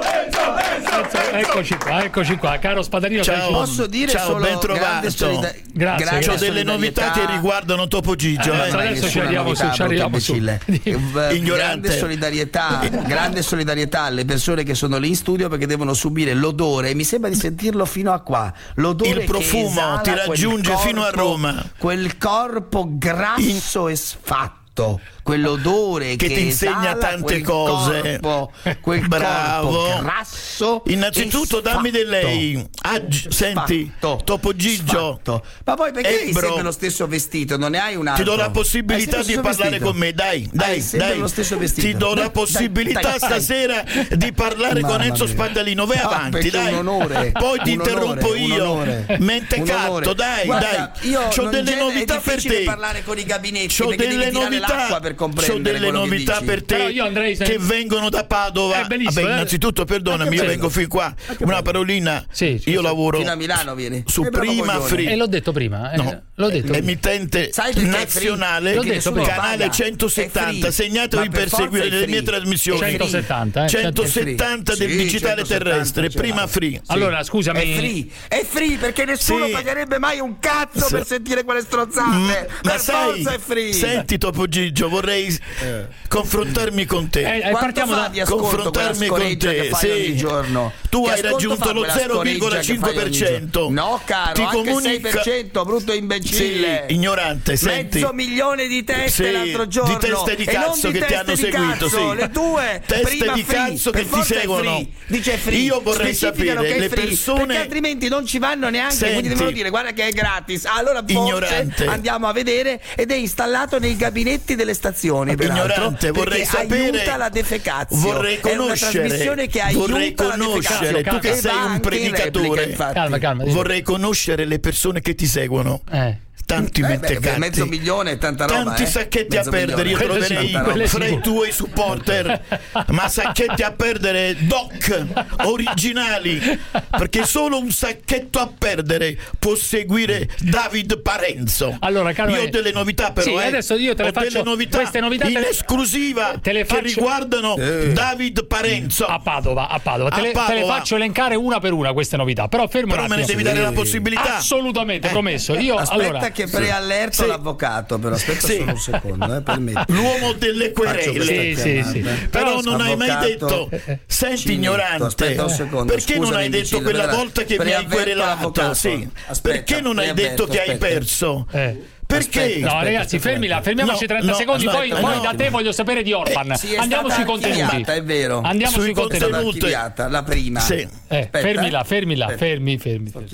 Eccoci qua, eccoci qua, caro Spadalino. Ciao. Posso dire Ciao, solo ben grande trovato. solida- Grazie. grande Ho delle novità che solidarietà. riguardano Topo Gigio. Eh, eh. adesso Nessuna ci arriviamo novità, su, ci arriviamo su. brutto imbecille. Eh, Ignorante. Grande solidarietà, grande solidarietà alle persone che sono lì in studio perché devono subire l'odore, mi sembra di sentirlo fino a qua. L'odore Il che profumo esala ti quel raggiunge corpo- fino a Roma. Quel corpo grasso e sfatto, quell'odore Che che, ti insegna esala tante quel cose. corpo, quel Bravo. corpo grasso. Innanzitutto e dammi di sfatto. lei. Aggi- senti, Sfatto. Topo Gigio. Sfatto. Ma poi perché hai Ebro. sempre lo stesso vestito? Non ne hai un Ti altro? do la Hai possibilità sempre di lo stesso parlare vestito? con me, dai, Hai dai, sempre dai. lo stesso vestito. Ti do la Dai, possibilità dai, dai. stasera di parlare con Mamma Enzo mia. Spadalino. Vai Ah, avanti, perché è dai. un onore, Poi ti un interrompo onore, un io. onore. Mente Un catto, onore. dai, Guarda, dai. io C'ho non delle genere- novità è per difficile te. parlare con i gabinetti C'ho perché delle devi tirare novità, l'acqua per c'ho comprendere delle quello che novità dici. per te Però io andrei se- che vengono da Padova. È bellissimo, Vabbè, eh. innanzitutto perdonami, Anche io bello. vengo fin qua. Una parolina. Sì, sì, io sì. lavoro Fino a Milano vieni. su Eh, bravo Prima coglione. Free. E l'ho detto prima, eh. No. L'ho detto prima. Emittente Sai perché è nazionale, free? L'ho detto Nessuno prima. canale paga. centosettanta. È free. Segnatevi Ma per forza seguire è le free. mie trasmissioni. centosettanta, eh. centosettanta del Sì, digitale centosettanta, terrestre, certo. Prima Free. Allora, scusami. È free, è free perché nessuno Sì. pagherebbe mai un cazzo Sì. per sentire quelle strozzate. Mm, per ma sai, forza è free. senti Topo Gigio, vorrei confrontarmi con te. Eh, eh, Quanto partiamo fa da di ascolto confrontarmi quella con scoreggia te, che fai sì. ogni giorno? Tu Che hai ascolto raggiunto fa lo quella zero virgola scoreggia che cinque fai per ogni cento. giorno? No, caro, Ti anche comunica- sei per cento, brutto imbecille. Sì, ignorante, senti. Mezzo milione di teste Sì, l'altro giorno. di teste di E non cazzo di che ti hanno teste di seguito, cazzo, sì. le due. Teste Prima di free, cazzo per che ti forza è seguono. free. Dice free. Io vorrei Specificano sapere, che è le free, persone- perché altrimenti non ci vanno neanche, Senti. quindi devono dire guarda che è gratis. Allora forse Ignorante. andiamo a vedere ed è installato nei gabinetti delle stazioni, peraltro, Ignorante, vorrei perché sapere- aiuta la defecazio. Vorrei È una conoscere, trasmissione che aiuta vorrei la conoscere, defecazio. tu che E sei va un anche in predicatore. replica, infatti. Calma, calma. dico. Vorrei conoscere le persone che ti seguono. Eh. Tanti Eh, beh, mentecatti. mezzo milione è tanta roba. Tanti eh. sacchetti Mezzo a perdere, io milione. troverei Tanta roba. Quelle fra i sicuro. tuoi supporter, ma sacchetti a perdere doc originali, perché solo un sacchetto a perdere può seguire David Parenzo. Allora, caro, io ho eh, delle novità, però sì, eh. adesso io te le ho faccio- delle novità, queste novità te in le- esclusiva te le che faccio- riguardano Eh. David Parenzo. A Padova, a Padova. Te, A le, te le Padova. faccio elencare una per una queste novità. Però fermo Però un me ne attimo. devi dare la possibilità. Assolutamente, Eh. promesso. Io Aspetta allora che preallerto Sì. l'avvocato, però aspetta Sì. solo un secondo, eh, permetti. L'uomo delle Faccio querele. Sì, sì, sì. Però Però, non hai mai avvocato, detto, senti Cimento, ignorante, aspetta un secondo, perché non scusami, hai detto imbecille, quella vedrai. volta che mi hai Preavverto querelato? l'avvocato. Sì. Aspetta, Perché non hai preavverto, detto che hai aspetta. perso? Eh. Perché? Aspetta, No, aspetta, ragazzi, aspetta. fermila, fermiamoci No, trenta no, secondi, poi, aspetta, poi no. da te voglio sapere di Orban. Sì, è Andiamo stata sui contenuti. archiviata, è vero. Andiamo Sui sui contenuti. contenuti. Archiviata, la prima. Sì. Eh, Aspetta, fermila, eh. fermila, Aspetta. fermi, fermi. fermi.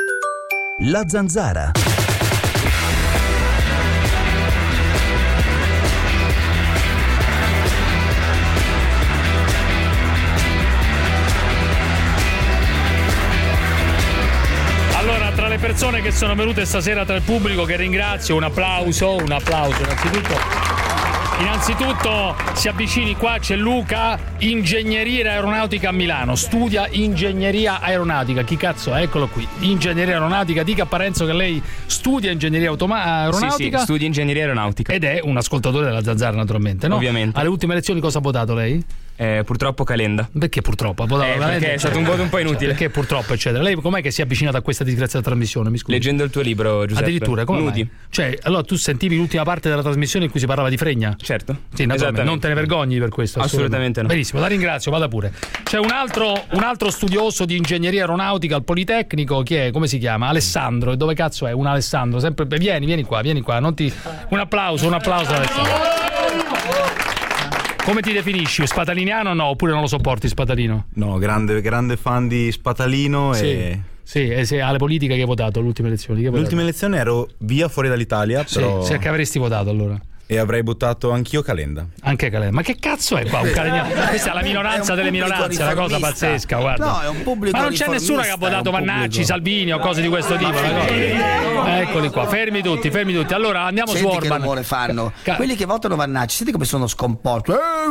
La Zanzara. Allora, tra le persone che sono venute stasera, tra il pubblico che ringrazio, un applauso, un applauso innanzitutto. Innanzitutto si avvicini qua, c'è Luca, ingegneria aeronautica a Milano, studia ingegneria aeronautica. Chi cazzo è? Eccolo qui, ingegneria aeronautica. Dica a Parenzo che lei studia ingegneria automa- aeronautica. Sì, sì, studio ingegneria aeronautica. Ed è un ascoltatore della Zanzara, naturalmente, no? Ovviamente. Alle ultime lezioni cosa ha votato lei? Eh, purtroppo Calenda. Perché purtroppo? Ha votato Eh, perché è stato un voto un po' inutile. Perché purtroppo, eccetera. Lei com'è che si è avvicinata a questa disgraziata trasmissione? Mi scusi. Leggendo il tuo libro, Giuseppe. Addirittura, come Nudi. mai? Cioè, allora tu sentivi l'ultima parte della trasmissione in cui si parlava di Fregna? Certo. Sì, naturalmente. Esattamente. Non te ne vergogni per questo? Assolutamente no. Benissimo, la ringrazio, vada pure. C'è un altro, un altro studioso di ingegneria aeronautica al Politecnico, che è, come si chiama? Alessandro. E dove cazzo è? Un Alessandro, sempre. Vieni, vieni qua, vieni qua. Non ti... Un applauso, un applauso Alessandro. Come ti definisci? Spataliniano o no? Oppure non lo sopporti Spatalino? No, grande, grande fan di Spatalino. Sì. E... Sì, e se alle politiche che hai votato l'ultima elezione? Che hai l'ultima votato? elezione ero via fuori dall'Italia, però... Sì, che avresti votato allora? E avrei buttato anch'io Calenda. Anche Calenda. Ma che cazzo è qua? Un Calenda? Questa è la minoranza è delle minoranze, è una cosa pazzesca, guarda. No, è un pubblico Ma non c'è nessuno che ha votato Vannacci, Salvini o cose di questo tipo. Eccoli qua, fermi tutti, fermi tutti. Allora andiamo Senti su Orban. che rumore fanno. Quelli che votano Vannacci, senti come sono scomporti.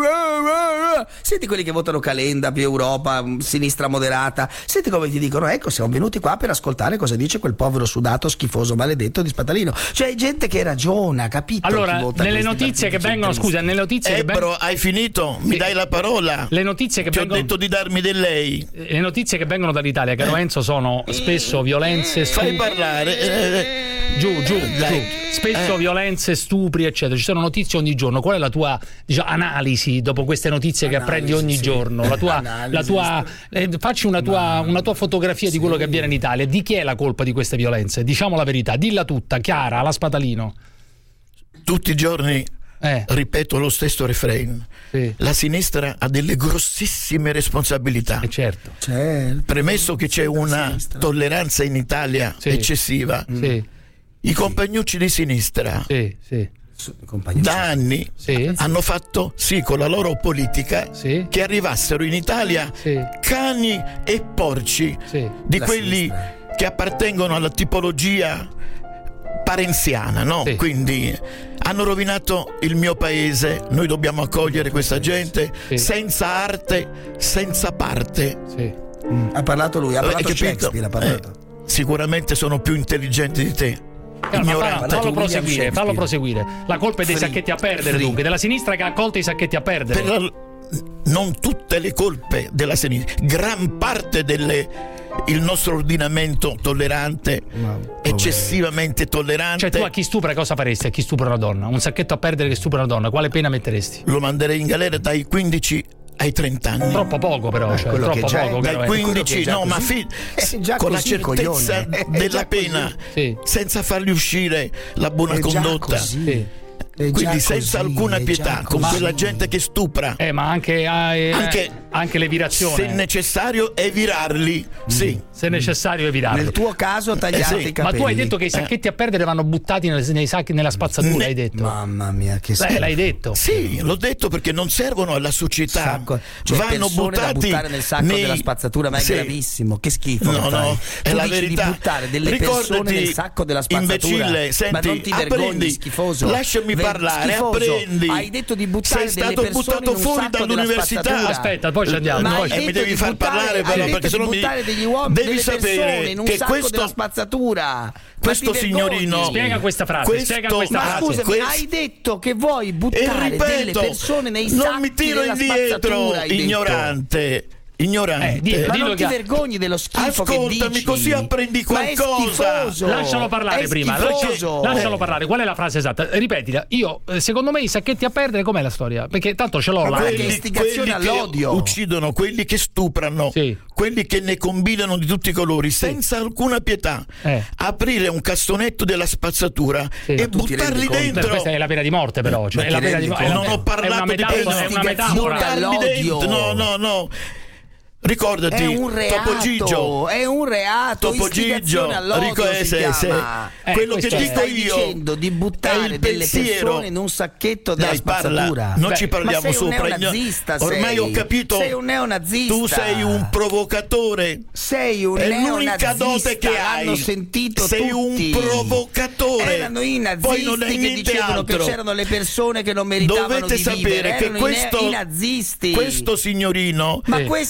Senti quelli che votano Calenda, più Europa, sinistra moderata. Senti come ti dicono: ecco, siamo venuti qua per ascoltare cosa dice quel povero sudato, schifoso, maledetto di Spatalino. Cioè, gente che ragiona, capito? Allora, chi vota nelle notizie che vengono, scusa, nelle notizie che Ebbro, vengono... hai finito? Mi dai la parola? Le notizie che Ti vengono... ho detto di darmi del lei. Le notizie che vengono dall'Italia, caro Enzo, sono spesso violenze, Fai stupri... parlare. Eh, giù, giù, giù. Dai. Spesso Eh. violenze, stupri, eccetera. Ci sono notizie ogni giorno. Qual è la tua, diciamo, analisi dopo queste notizie che apprendi ogni sì. giorno? La tua, Analisi, la tua eh, facci una tua, una tua fotografia di quello che avviene in Italia. Di chi è la colpa di queste violenze? Diciamo la verità, dilla tutta, chiara, alla Spatalino. Tutti i giorni Eh. ripeto lo stesso refrain. Sì. La sinistra ha delle grossissime responsabilità. Eh, certo. Certo. Premesso che c'è una tolleranza in Italia Sì. eccessiva, Sì. i compagnucci di sinistra Sì, sì. da anni Sì. hanno fatto sì con la loro politica Sì. che arrivassero in Italia Sì. cani e porci Sì. di La quelli sinistra. che appartengono alla tipologia parenziana, no? Sì. Quindi hanno rovinato il mio paese, noi dobbiamo accogliere questa gente Sì. senza arte, senza parte. Sì. Ha parlato lui, ha Hai parlato capito? Shakespeare, ha parlato. Eh, sicuramente sono più intelligenti di te. Eh, ma Ignorante. fallo, fallo William proseguire, Shakespeare. fallo proseguire. La colpa è dei Free. sacchetti a perdere, Free. dunque, della sinistra che ha accolto i sacchetti a perdere. Per la- non tutte le colpe della sinistra, gran parte delle il nostro ordinamento tollerante, eccessivamente tollerante. Cioè, tu a chi stupra cosa faresti? A chi stupra una donna? Un sacchetto a perdere che stupra una donna, quale pena metteresti? Lo manderei in galera dai quindici ai trenta anni. Troppo poco, però, cioè, quello che troppo già è- poco. Dai caro, eh. quindici, già no, così. ma fi- È già con così, la certezza coglione. È della già così. pena, Sì. senza fargli uscire la buona È già condotta. così. Sì. È Quindi già senza così, alcuna è pietà, già con così. quella gente che stupra. Eh, ma anche, eh, Anche- anche l'evirazione. Se necessario è virarli, sì. Se necessario evitarlo. Nel tuo caso tagliarti Eh sì. i Ma capelli. tu hai detto che i sacchetti a perdere vanno buttati nei, nei sacchi, nella spazzatura, Ne- hai detto. Mamma mia, che Beh, schifo. l'hai detto. Sì, l'ho detto perché non servono alla società. Sacco. Cioè, Vanno persone da buttati buttare nel sacco nei- della spazzatura, ma è Sì. gravissimo. Che schifo. No, che fai. no, è Tu la dici verità. di buttare delle Ricordati, persone nel sacco della spazzatura. imbecille, ma senti, non ti vergogni, apprendi, schifoso. lasciami Ver- parlare, schifoso. apprendi. Hai detto di buttare Sei delle stato persone buttato in un fuori sacco della dall'università. spazzatura. Aspetta, poi ci andiamo. Ma poi hai ci- Eh, mi detto devi di far buttare- parlare, hai però, detto perché di se no mi- buttare degli uomini, devi delle sapere persone in un che sacco questo- della spazzatura. questo Ma ti signorino- vergogni? Spiega questa frase, Questo- spiega questa Ma frase. scusami, Questo- hai detto che vuoi E buttare delle ripeto, persone nei sacchi non mi tiro della indietro, spazzatura, hai detto. ignorante. Ignorante. Eh, dillo, Ma dillo non ti che- vergogni dello schifo che Ascoltami, dici? così apprendi Ma è qualcosa. schifoso. Lascialo parlare È prima. Lascia- schifoso. lascialo parlare. Qual è la frase esatta? Ripetila. Io, eh, secondo me, i sacchetti a perdere, com'è la storia? Perché tanto ce l'ho Ma là. quelli- quelli, istigazione quelli che all'odio. uccidono, quelli che stuprano, Sì. quelli che ne combinano di tutti i colori, senza alcuna pietà. Eh. Aprire un cassonetto della spazzatura Sì. e Ma tu ti rendi buttarli conto? Beh, dentro. questa è la pena di morte, però. Cioè, Ma è la ti pena di rendi morte. Non ho È una parlato di metafora. pena. È una metafora. Istigazione Buttarli all'odio. dentro. No, no, no. Ricordati, È un reato, Topo Gigio. è un reato, Topo istigazione Gigio, all'odio Rico, eh, si se- se- chiama. Eh, quello che questo è- dico Stai io dicendo di è buttare il delle pensiero. persone in un sacchetto della Dai, parla, spazzatura. non Beh, ci parliamo ma sei un sopra. neonazista, Ormai sei. ho capito. Sei un neonazista. Tu sei un provocatore. Sei un È l'unica neonazista, dote che hai. l'hanno sentito Sei tutti. un provocatore. Erano i nazisti Poi non è che niente dicevano altro. che c'erano le persone che non meritavano Dovete di sapere vivere. che Erano i questo, ne- i nazisti. questo signorino Ma Sì. questo è un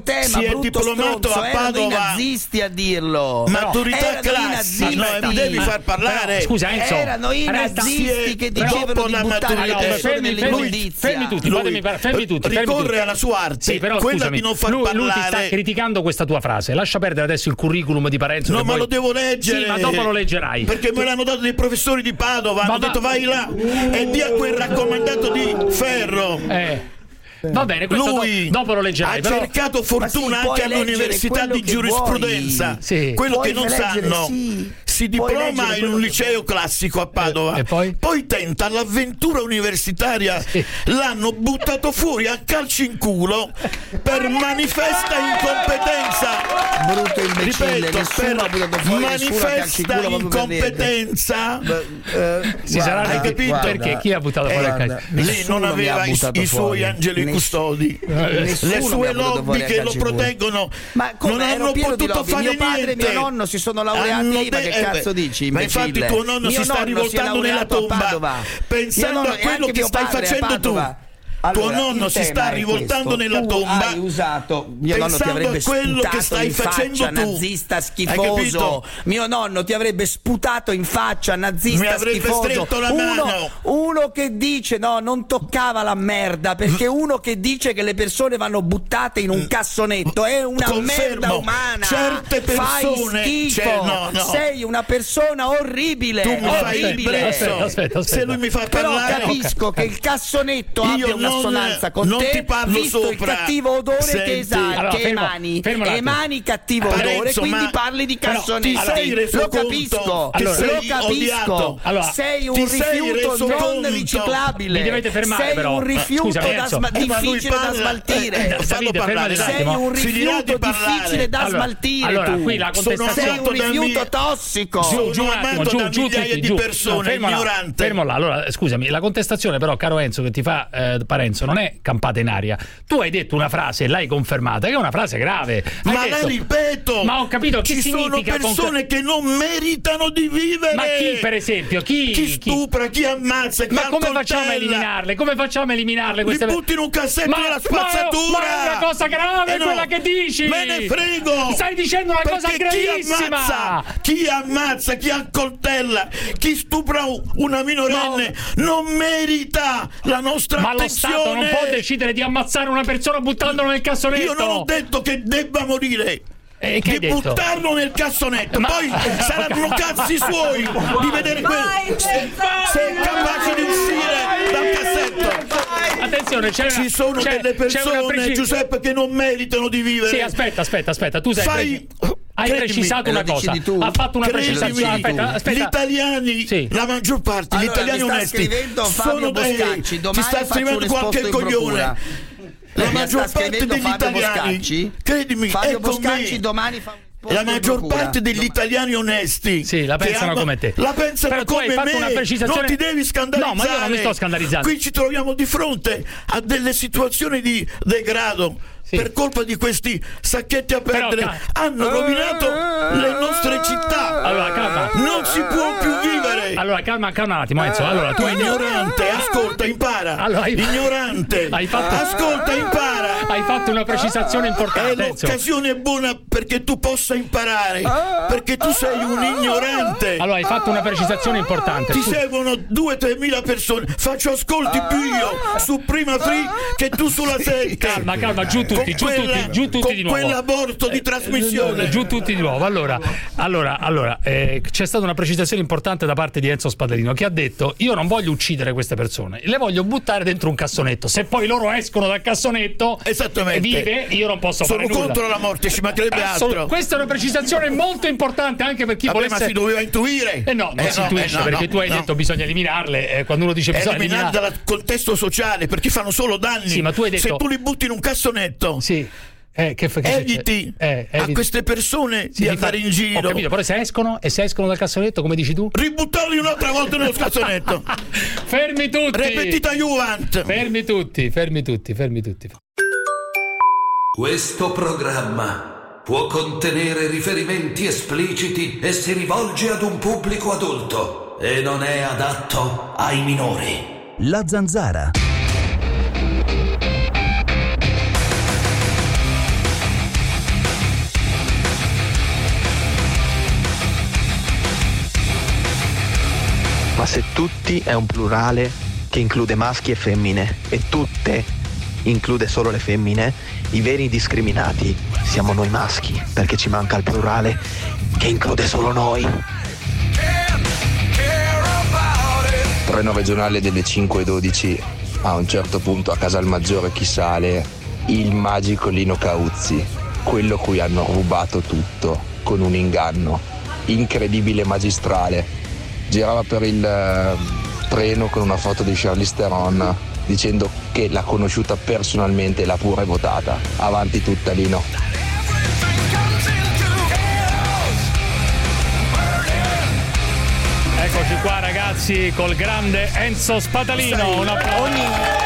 con te, si ma è brutto diplomato stronzo, a erano i Padova. nazisti a dirlo. Maturità Erano i classica, nazisti. mi devi far parlare. Però, scusa Enzo, Erano i resta- nazisti che Però dicevano dopo di la buttare le maturità- persone fermi, fermi, nell'immondizia. fermi tutti, Lui fatemi par- fermi tutti, fermi ricorre tutti. alla sua arte, Sì, però quella scusami, di non far lui, lui ti sta parlare. criticando questa tua frase. Lascia perdere adesso il curriculum di Parenzo. No, che ma poi- lo devo leggere. Sì, ma dopo lo leggerai. Perché me l'hanno dato dei professori di Padova. Ma Hanno va- detto vai là e di a quel raccomandato di Ferro. Eh. Va bene, questo Lui do- dopo lo leggerai. ha però- cercato fortuna Ma sì, puoi anche all'università leggere di quello che giurisprudenza. vuoi. Sì. Quello Puoi che non leggere, sanno sì. si Puoi diploma leggere in quello un che liceo classico a Padova. E poi? Poi tenta l'avventura universitaria. Sì. L'hanno buttato fuori a calci in culo per manifesta incompetenza. Brutto imbecille, Ripeto, nessuno ha buttato per fuori nessuno a calci in manifesta culo, proprio per niente. incompetenza. Eh, Si guarda, sarà hai capito? Perché chi ha buttato fuori Eh, il calcio? guarda, Lì nessuno non mi ha aveva i, buttato i fuori. suoi angeli Ness- custodi, le Nessuno mi sue ha buttato lobby fuori a che lo calci in culo. proteggono. Ma come non ero hanno pieno di potuto lobby? fare Mio padre e niente. mio nonno si sono laureati Hanno lì, ma de- che eh, cazzo beh, dici, ma imbecille? infatti tuo nonno Mio si sta nonno si è rivoltando nella laureato a tomba Padova. pensando Mio nonno- a e quello anche che mio stai padre a facendo tu. Padova. Tuo Allora, nonno il si tema sta è rivoltando questo. nella Tu tomba hai usato, mio nonno ti pensando avrebbe a quello sputato che stai in facendo faccia, tu. nazista Hai schifoso. capito? Mio nonno ti avrebbe sputato in faccia, Mi nazista avrebbe schifoso. stretto la Uno, mano. uno che dice no, non toccava la merda, perché uno che dice che le persone vanno buttate in un cassonetto è una Confermo. merda umana. Certe persone- Fai schifo. cioè, no, no. Sei una persona orribile. Tu mi fai orribile. impresso. Aspetta, aspetta, aspetta. Se lui mi fa Però parlare, capisco che il cassonetto Io abbia una non- assonanza con non te, ti parlo visto il sopra. cattivo odore Senti. che esali, Allora, che fermo- emani, fermo un attimo. emani cattivo Parenzo, odore, quindi ma- parli di però cassonetti. ti sei reso lo conto capisco, che lo sei capisco. odiato? Allora, sei un ti sei rifiuto reso non conto? riciclabile. Mi dovete fermare, sei però. un rifiuto Scusami, da Enzo. sma- Eh, ma lui difficile da parla- smaltire. eh, fallo Davide, parlare, fermati un dai. Sei attimo. un Finirà rifiuto di parlare. difficile da Allora, smaltire. allora, tu. qui la Sono contestazione Sei un amato da rifiuto mi- tossico. Giù, giù un Sono attimo, amato giù, da giù migliaia tutti, di giù. persone, fermo là, ignorante. fermo là. Allora, scusami, la contestazione però, caro Enzo, che ti fa eh, Parenzo, non è campata in aria. Tu hai detto una frase e l'hai confermata, che è una frase grave. Hai Ma detto- la ripeto, Ma ho capito, che ci sono significa persone che non meritano di vivere. Ma chi, per esempio? Chi? Chi stupra, chi ammazza, chi Ma come accoltella. facciamo a eliminarle? Come facciamo a eliminarle Li queste butti in un cassetto Ma- della spazzatura. Ma, ma è una cosa grave Eh no, quella che dici! Me ne frego! Stai dicendo una cosa Perché chi gravissima! ammazza, chi ammazza, chi accoltella, chi stupra una minorenne non merita la nostra Ma lo attenzione. Stato non può decidere di ammazzare una persona buttandolo nel cassonetto! Io non ho detto che debba morire. E che hai di detto? buttarlo nel cassonetto, Ma- poi saranno cazzi suoi di vedere quello. Se, se è capace di uscire dal cassetto. Attenzione, c'è una, Ci sono c'è- delle c'è una persone, preci- Giuseppe, che non meritano di vivere. Sì, aspetta, aspetta, aspetta, tu sei Fai- preci- hai credimi, precisato una lo dici cosa. di tu. Ha fatto una Credimi, precisazione. Aspetta, aspetta. Gli italiani, Sì. la maggior parte, Allora, gli italiani mi sta onesti scrivendo Fabio sono Boscacci, eh, domani ti sta faccio scrivendo un qualche esposto in procura. coglione. La Mi sta maggior parte scrivendo degli Fabio italiani, Boscacci. credimi, Fabio è con Boscacci me. domani fa un posto La in maggior procura. parte degli italiani onesti Sì, la che pensano hanno- come te. La pensano Però tu come hai fatto me. una precisazione- Non ti devi scandalizzare. No, ma io non mi sto scandalizzando. Qui ci troviamo di fronte a delle situazioni di degrado. Sì. Per colpa di questi sacchetti a Però, perdere ca- hanno rovinato le nostre città. Allora, calma. Non si può più vivere. Allora, calma, calma un attimo, Enzo. Allora, tu Tu hai ignorante, ascolta, impara. Allora, hai- Ignorante, Hai fatto- ascolta, impara. Hai fatto una precisazione È importante, Enzo. l'occasione buona perché tu possa imparare, perché tu sei un ignorante. Allora, hai fatto una precisazione importante. Ti Scusa. seguono due o tre mila persone. Faccio ascolti più io su Prima Free che tu sulla sette. Calma, calma, giù tutti, Con giù quella- tutti, giù tutti con di nuovo. quell'aborto di trasmissione. Giù tutti di nuovo. Allora, allora, allora eh, c'è stata una precisazione importante da parte di Enzo Spadolino, che ha detto: io non voglio uccidere queste persone, le voglio buttare dentro un cassonetto. Se poi loro escono dal cassonetto Esattamente. vive, io non posso Sono fare nulla. contro la morte, ci mancherebbe Assolut- altro. Questa è una precisazione molto importante anche per chi Vabbè, volesse. ma si doveva intuire. Eh no, non Eh si no, intuisce, eh no, perché no, tu hai no. detto bisogna eliminarle. Eh, quando uno dice bisogna Eliminati eliminarle. dal contesto sociale, perché fanno solo danni. Sì, ma tu hai detto- Se tu li butti in un cassonetto, Sì. Eh, che, che eviti eh, a eviti. queste persone Sì, di fa- andare in giro. Ho capito, però se escono e se escono dal cassonetto, come dici tu? Ributtarli un'altra volta nello cassonetto. Fermi tutti! Repetita Juvent. Fermi tutti, fermi tutti, fermi tutti. Questo programma può contenere riferimenti espliciti e si rivolge ad un pubblico adulto e non è adatto ai minori. La Zanzara. Ma se tutti è un plurale che include maschi e femmine e tutte include solo le femmine, i veri discriminati siamo noi maschi, perché ci manca il plurale che include solo noi. Treno regionale delle cinque e dodici, a un certo punto a Casalmaggiore chi sale? Il magico Lino Cauzzi, quello cui hanno rubato tutto con un inganno incredibile, magistrale. Girava per il eh, treno con una foto di Charlize Theron dicendo che l'ha conosciuta personalmente e l'ha pure votata. Avanti tutta, Lino. Eccoci qua ragazzi col grande Enzo Spatalino. Un applauso. Ogni,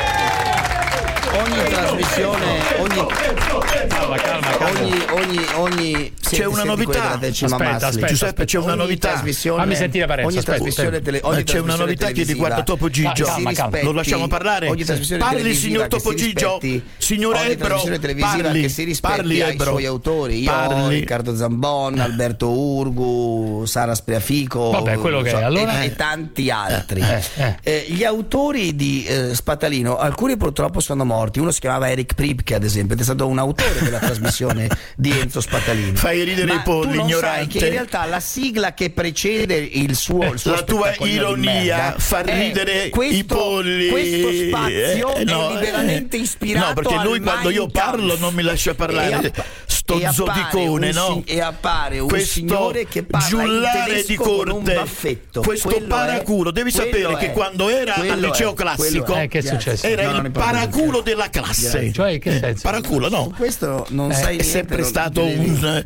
ogni trasmissione, ogni, calma, calma, calma. ogni, ogni, ogni c'è una novità. Aspetta, aspetta, Giuseppe, c'è una ogni novità. Fammi sentire Parenzo. Ogni aspetta, trasmissione tele, ogni c'è una novità che riguarda Topo Gigio. Calma, calma. Lo lasciamo parlare. Parli, signor Topo Gigio. Signor Ebro, parli, che si rispetti parli, ai Ebro. suoi autori. Io, Parli. Riccardo Zambon, Alberto Urgu, Sara Spreafico, vabbè, quello che è, allora... e, e tanti altri. Eh, eh. Eh, gli autori di eh, Spatalino, alcuni purtroppo sono morti. Uno si chiamava Eric Pripke, ad esempio, ed è stato un autore della trasmissione di Enzo Spatalino. Fai ridere Ma i polli, tu non ignorante. sai che in realtà la sigla che precede il suo, il suo la tua spettacolino di ironia merda fa è ridere questo, i polli. questo spazio Eh, no, è veramente eh. ispirato no, perché lui al quando io Mein parlo Kampf. non mi lascia parlare. E app- Sto e appare zoticone, un no? si- e appare un questo signore che parla giullare in tedesco di con un corte, baffetto. questo Quello paraculo, è, devi sapere quello che è, quando era al quello liceo è, classico quello è. Eh, che è successo? era No, non il ne parlo paraculo della classe. Cioè, che senso? Paraculo, no? Questo non Eh, sai è niente, sempre non- stato devi- un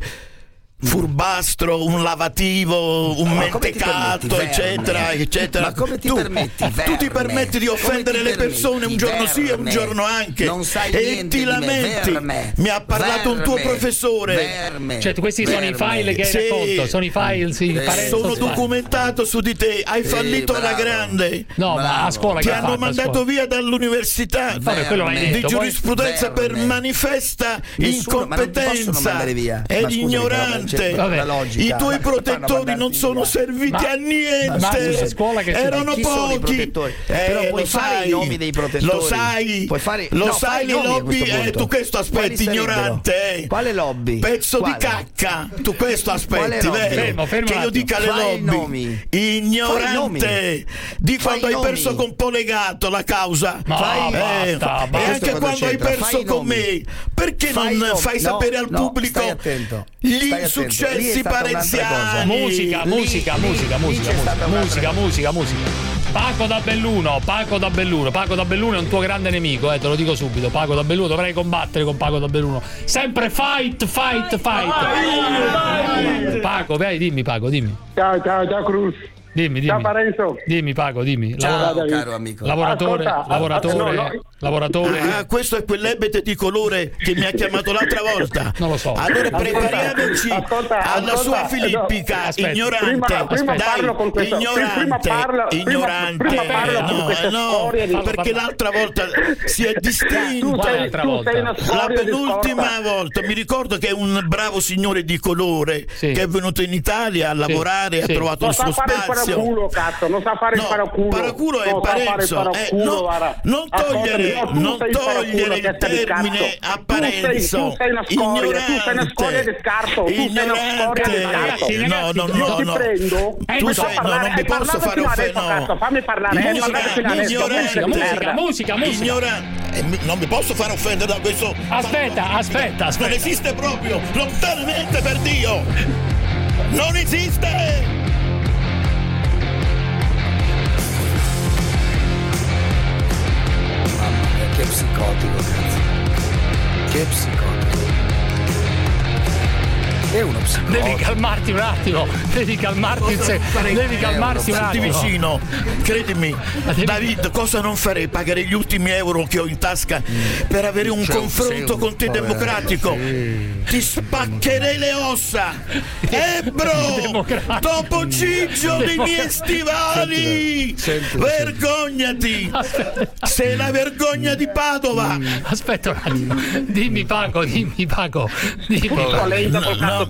furbastro, un lavativo, un Ma come ti mentecato, permetti, eccetera, verme? eccetera. Ma come ti tu, permetti, tu ti verme? permetti di Come offendere ti le permetti, persone un giorno sì e un verme? giorno anche. Non sai e niente ti di me, lamenti. verme. Mi ha parlato un tuo Verme. professore. Verme. Cioè, questi sono i Verme. file che hai Sì. raccolto, sono i file, sì, Eh, Parenzo Sono Spatalino. documentato su di te, hai fallito alla bravo. grande. No, ma Bravo. a scuola Ti che ha hanno fatto, a mandato scuola? via dall'università Vabbè, quello l'hai Verme. detto, di poi- giurisprudenza per Verme. manifesta Nessuno- ma non ti possono incompetenza mandare via. ed Ma scusami, ignorante. però, c'è Vabbè. la logica. I tuoi Ma fanno protettori non mandarti sono via. serviti Ma- a niente. ma scusa, a scuola che erano Chi sono i pochi. protettori? Eh, Però puoi lo fare sai, i nomi dei protettori. Lo sai, Puoi fare- lo no, sai fai i le nomi a lobby. questo Eh, punto. tu questo aspetti, Quali sarebbero? ignorante. eh. Quale lobby? Pezzo Quale? di cacca. Tu questo Quale aspetti, lobby? vero? Fermo, fermo che un io attimo. dica le Fai i lobby. nomi. Ignorante. Fai i Di Fai quando i hai nomi. perso con Polegato la causa. Ma Fai- basta, eh, basta. E Questo anche cosa quando hai c'entra? Fai perso i con nomi. me. Perché Fai i non nomi. fai No, sapere al no, pubblico stai attento. gli Stai attento. Lì è insuccessi stata un'altra cosa. parenziani? Musica, Lì- musica, lì- musica, lì musica, c'è stata un'altra musica, cosa. musica, musica. Paco da Belluno, Paco da Belluno, Paco da Belluno è un tuo grande nemico, eh, te lo dico subito. Paco da Belluno, dovrei combattere con Paco da Belluno. Sempre fight, fight, fight. Paco, vai, dimmi Paco, dimmi. Ciao, ciao, ciao Cruz. Dimmi, dimmi. Ciao Parenzo. Dimmi Paco, dimmi. Ciao, Lavora- caro amico. Lavoratore, Ascolta, lavoratore, no, no. lavoratore. Ah, questo è quell'ebete di colore che mi ha chiamato l'altra volta. Non lo so. Allora Ascolta, prepariamoci ascolta, alla ascolta, sua filippica, aspetta. ignorante. Prima, prima Dai, parlo con questo. ignorante, prima parlo, prima- ignorante. Prima, parlo con no, queste no, storie di... perché l'altra volta si è Tu distinto. sei, l'altra tu volta? sei una La storia di penultima scorta. volta mi ricordo che è un bravo signore di colore Sì. che è venuto in Italia a lavorare, Sì. ha trovato Non il sa suo fare il spazio. paraculo, cazzo, non sa fare il No, paraculo. paraculo è non sa fare il Parenzo, paraculo, eh, no, guarda. non togliere- Ascoltami, no, tu non sei il paraculo, togliere il testa di termine cazzo. a Tu Parenzo. sei, tu sei una scoria, tu sei una scoria di scarto, tu sei una scoria di Ignorante. scarto. No, no, Io no, ti no. prendo, Eh, Tu mi sei- fa no, parlare, non mi hai posso parlato fare fino adesso, offesa, no. cazzo, fammi parlare, hai parlato fino adesso, Ignorante, pezzo di merda. musica, musica. ignorante. Eh, mi- Non mi posso fare offendere da questo. Aspetta, aspetta, Non aspetta. esiste proprio, lontanamente per Dio. Non esiste. Che psicotico, cazzo. Che psicotico. È uno psicotico. Devi calmarti un attimo, devi calmarti un se- devi calmarti un Starti attimo. vicino, credimi, devi- David, cosa non farei? Pagare gli ultimi euro che ho in tasca per avere un C'è un- confronto sei un con te povero, democratico. Ti spaccherei le ossa. Ebro, Democratico. Topo Gigio dei miei stivali. Sentilo, Vergognati. Sei la vergogna di Padova. Aspetta un attimo, dimmi Paco, dimmi Paco, dimmi Paco. Lei dopo il cazzo No,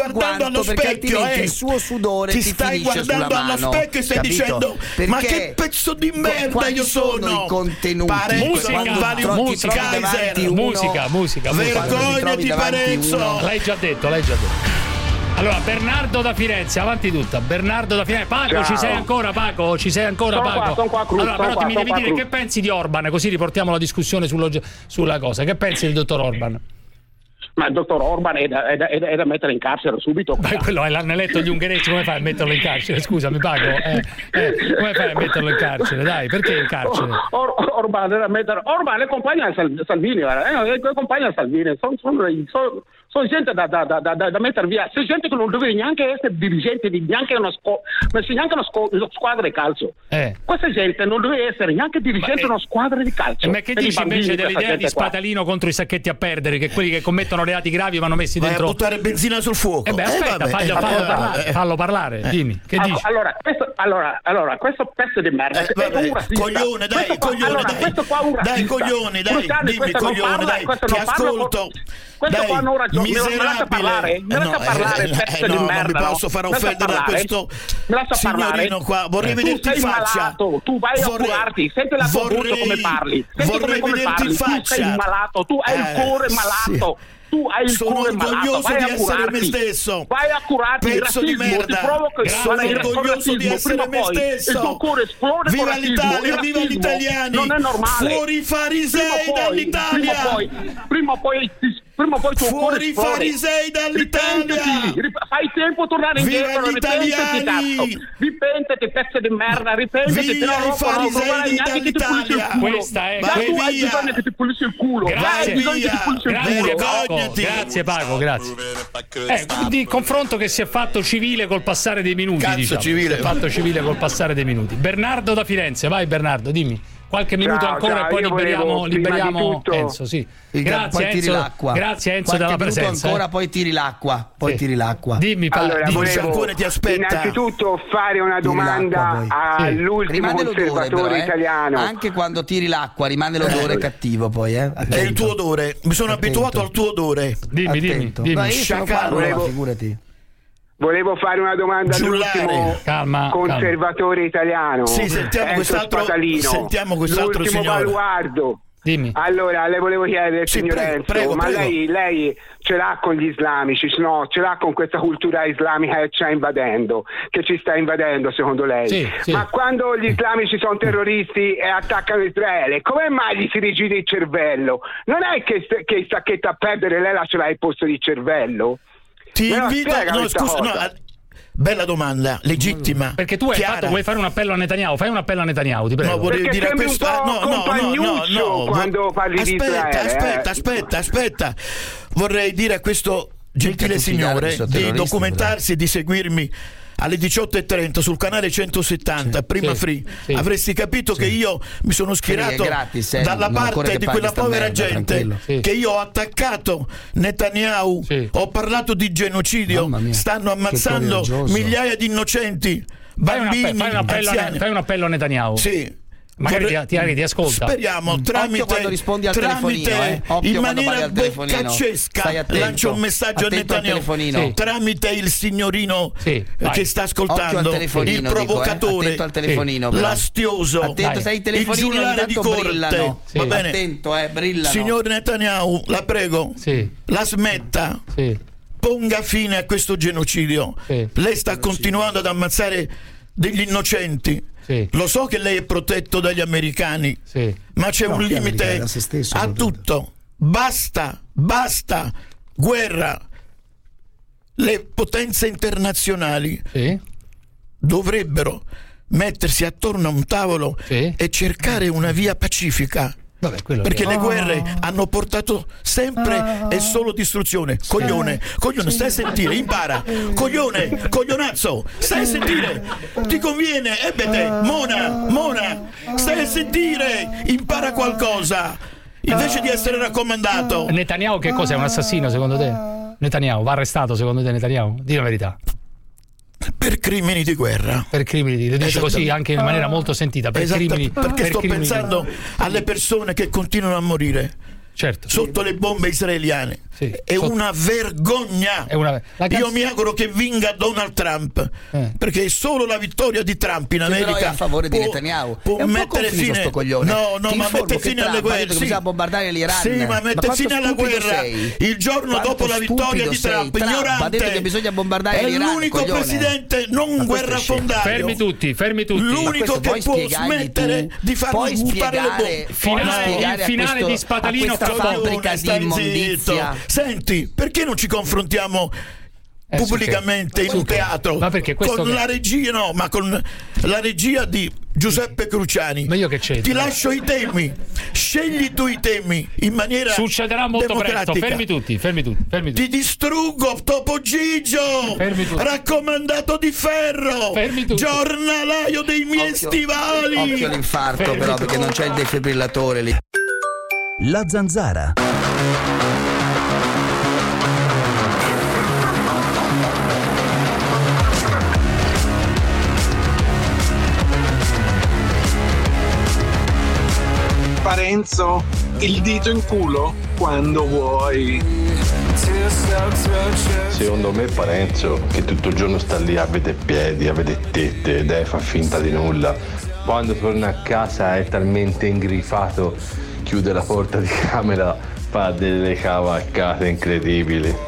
guardando allo specchio, eh. il suo sudore ti, ti stai finisce guardando sulla allo mano, specchio e stai capito? dicendo Perché ma che pezzo di merda io sono, sono i contenuti? Parenzo, musica, non vali un musica, Kaiser. uno, musica, musica, musica. Vergognati, Parenzo. L'hai già detto, l'hai già detto. Allora, Bernardo da Firenze, avanti tutta. Bernardo da Firenze. Paco, Ciao. ci sei ancora, Paco? Ci sei ancora, Sono Paco? qua, sono qua, Cruz, allora, sono però qua, mi sono devi qua, dire Cruz. che pensi di Orban, così riportiamo la discussione sullo- sulla cosa. Che pensi del dottor Orban? ma il dottor Orban è da, è da, è da mettere in carcere subito. Beh, quello è, l'hanno eletto gli ungheresi, come fai a metterlo in carcere? Scusami, Paco, eh, eh, come fai a metterlo in carcere? Dai, perché in carcere? Or, Or, Orban è da mettere. Orban è compagno di Salvini, eh, è compagno di Salvini, sono, sono, sono, sono gente da, da, da, da, da mettere via, c'è gente che non deve neanche essere dirigente di neanche una, sco- neanche una, sco- una squadra di calcio. Eh. Questa gente non deve essere neanche dirigente di una squadra di calcio. Ma che dici invece dell'idea di Spatalino contro i sacchetti a perdere, che quelli che commettono reati gravi vanno messi Vai dentro a buttare benzina sul fuoco? Eh beh, aspetta, eh, fallo, fallo, eh, parlare, eh, fallo parlare, dimmi, che dici? Allora, questo, allora, allora, questo pezzo di merda eh, vabbè, è un razzista. Coglione, dai, questo qua, coglione, allora, dai. Questo qua è un razzista. Dai, coglione, dai, Brutale, dimmi, coglione, dai, ti ascolto. Questo dai, qua non ragione, miserabile. me lascia parlare, me lascia no, parlare, eh, pezzo eh, di no, merda. non mi posso fare offendere da questo signorino qua. Vorrei tu vederti in sei faccia. Malato, tu vai vorrei, a curarti, senti la tua voce come parli. Senti vorrei come, come vederti parli. in faccia. Tu sei malato, tu hai eh, il cuore malato. Sì. Tu hai il sono cuore malato, orgoglioso vai di a essere curarti. me stesso. Vai a curarti, il pezzo di razzismo merda. ti provoca, sono il orgoglioso di essere me poi, stesso. il tuo cuore esplode. Viva con l'Italia, il viva gli italiani. Non è normale. Fuori i farisei dall'Italia. Prima o poi, prima o poi prima o poi tuo fuori i cuore farisei dall'Italia. Ripentati, fai tempo a tornare indietro. Ripentati, cazzo. Ripentati, pezzo di merda. Ripentati. Via i farisei dall'Italia. Questa è tu hai bisogno che ti pulissi il culo. Grazie, grazie, Paco. Grazie, Paco, grazie. Eh, di confronto che si è fatto civile col passare dei minuti. Cazzo, diciamo. civile. Si è fatto civile col passare dei minuti. Bernardo da Firenze, vai Bernardo, dimmi. Qualche minuto ciao, ancora ciao, e poi liberiamo, volevo, liberiamo tutto, Enzo. Sì. Il, Grazie, poi tiri Enzo. l'acqua. Grazie Enzo Qualche della minuto presenza. ancora, eh. poi tiri l'acqua. Poi sì. tiri l'acqua. Dimmi, pa- allora, dimmi. volevo ti aspetta. innanzitutto fare una domanda all'ultimo rimane conservatore l'odore, però, eh. italiano. Anche quando tiri l'acqua rimane l'odore Eh. cattivo poi, eh. È il tuo odore. Mi sono Attento. abituato al tuo odore. Dimmi, dimmi, Attento. dimmi. No, io sono qua, Sciacallo. allora, figurati. Volevo fare una domanda Giullare. all'ultimo Calma, conservatore italiano. Sì, sentiamo Enzo quest'altro- Spatalino, sentiamo quest'altro l'ultimo signore. baluardo. Dimmi. Allora, le volevo chiedere, Sì, signor prego, Enzo, prego, ma prego. Lei, lei ce l'ha con gli islamici, no? Ce l'ha con questa cultura islamica che ci sta invadendo, che ci sta invadendo secondo lei? Sì, sì. Ma quando gli islamici sono terroristi e attaccano Israele, come mai gli si rigide il cervello? Non è che, che il sacchetto a perdere lei la ce l'ha al posto di cervello? Ti Me la invito. spiega No, questa scusa, no, cosa? eh, bella domanda, legittima. Perché tu hai chiara. fatto, vuoi fare un appello a Netanyahu? Fai un appello a Netanyahu, ti prego. No, vorrei Perché dire sembri questo. un po' ah, no, no, no, no, compagnuccio no. quando parli di aspetta, Israele, aspetta, eh. aspetta, aspetta. Vorrei dire a questo gentile Mica tutti gli arabi signore sono di terroristi, documentarsi e di seguirmi alle diciotto e trenta sul canale centosettanta, Sì, prima sì, free. sì. Avresti capito Sì. che io mi sono schierato Free è gratis, eh, dalla non occorre parte che di paghi quella sta povera merda, gente tranquillo. Sì. che io ho attaccato Netanyahu, Sì. ho parlato di genocidio, Mamma mia, stanno che ammazzando coraggioso. migliaia di innocenti, Fai un, bambini, appello, fai, un appello a, anziani. fai un appello a Netanyahu. Sì. Magari Vorrei- ti, ti, ti ascolta. Speriamo tramite, Occhio quando rispondi al tramite telefonino, eh. Occhio in quando maniera parli al telefonino. boccaccesca Stai attento. lancio un messaggio Attento a al Netanyahu telefonino. Sì. tramite il signorino Sì, eh, vai. che sta Occhio al ascoltando, telefonino, il dico, eh. provocatore, Attento al telefonino, però. l'astioso, Attento, Dai. sai, i il telefonini ogni giullare di tanto corte. brillano. Va bene? Attento, eh, brillano. Signor Netanyahu, la prego, Sì. la smetta. Sì. Ponga fine a questo genocidio. Sì. Lei sta continuando ad ammazzare degli innocenti. Sì. Lo so che lei è protetto dagli americani, Sì. ma c'è No, un chi è limite americano? Da se stesso, a protetto. tutto. Basta, basta. Guerra. Le potenze internazionali Sì. dovrebbero mettersi attorno a un tavolo Sì. e cercare una via pacifica. Vabbè, quello Perché che- le guerre hanno portato sempre e solo distruzione. Coglione, coglione, stai a sentire, impara. Coglione, coglionazzo, stai a sentire. Ti conviene, ebbete, Mona, Mona, stai a sentire, impara qualcosa. Invece di essere raccomandato. Netanyahu che cos'è? Un assassino secondo te? Netanyahu va arrestato secondo te Netanyahu? Dì la verità. Per crimini di guerra. Per crimini, lo dici Esattamente. così anche in maniera molto sentita. Per Esatto, crimini, perché per sto crimini- pensando alle persone che continuano a morire. Certo. Sotto le bombe israeliane. Sì. È Sotto- una vergogna. È una- la canz- Io mi auguro che vinga Donald Trump, Eh. perché solo la vittoria di Trump in Che però è America a favore di può, Netanyahu. può È un po' mettere confuso fine. sto coglione. No, no, Ti ma informo mette che fine Trump alle ha guerre. detto che Sì. bisogna bombardare l'Iran. Sì, ma Ma mette quanto fine alla stupido guerra sei? il giorno Quanto dopo la vittoria stupido di sei? Trump. Trump Ignorante. ha detto che bisogna bombardare è l'Iran, l'unico coglione. presidente non Ma questo è guerrafondario. Fermi tutti, fermi tutti. L'unico questo che puoi può spiegargli smettere tu? di far Puoi buttare le spiegare- bombe. puoi Finale, spiegare il a finale questo- di Spatalino a questa fabbrica di immondizia. Senti, perché non ci confrontiamo Eh, pubblicamente su in un che? teatro Ma perché questo con che- la regia, no, ma con la regia di Giuseppe Cruciani? Ma io che c'entro? Ti lascio i temi, scegli tu i temi in maniera Succederà molto democratica. presto. Fermi tutti, fermi tutti, fermi tutti. Ti distruggo, Topo Gigio! Fermi tutti. Raccomandato di ferro! Fermi tutti. Giornalaio dei miei Occhio- stivali! Occhio all'infarto, Fermi però, tutti. perché non c'è il defibrillatore lì. La Zanzara. Parenzo, il dito in culo quando vuoi. Secondo me Parenzo, che tutto il giorno sta lì a vedere piedi, a vedere tette ed è fa finta di nulla, quando torna a casa è talmente ingrifato, chiude la porta di camera, fa delle cavalcate incredibili.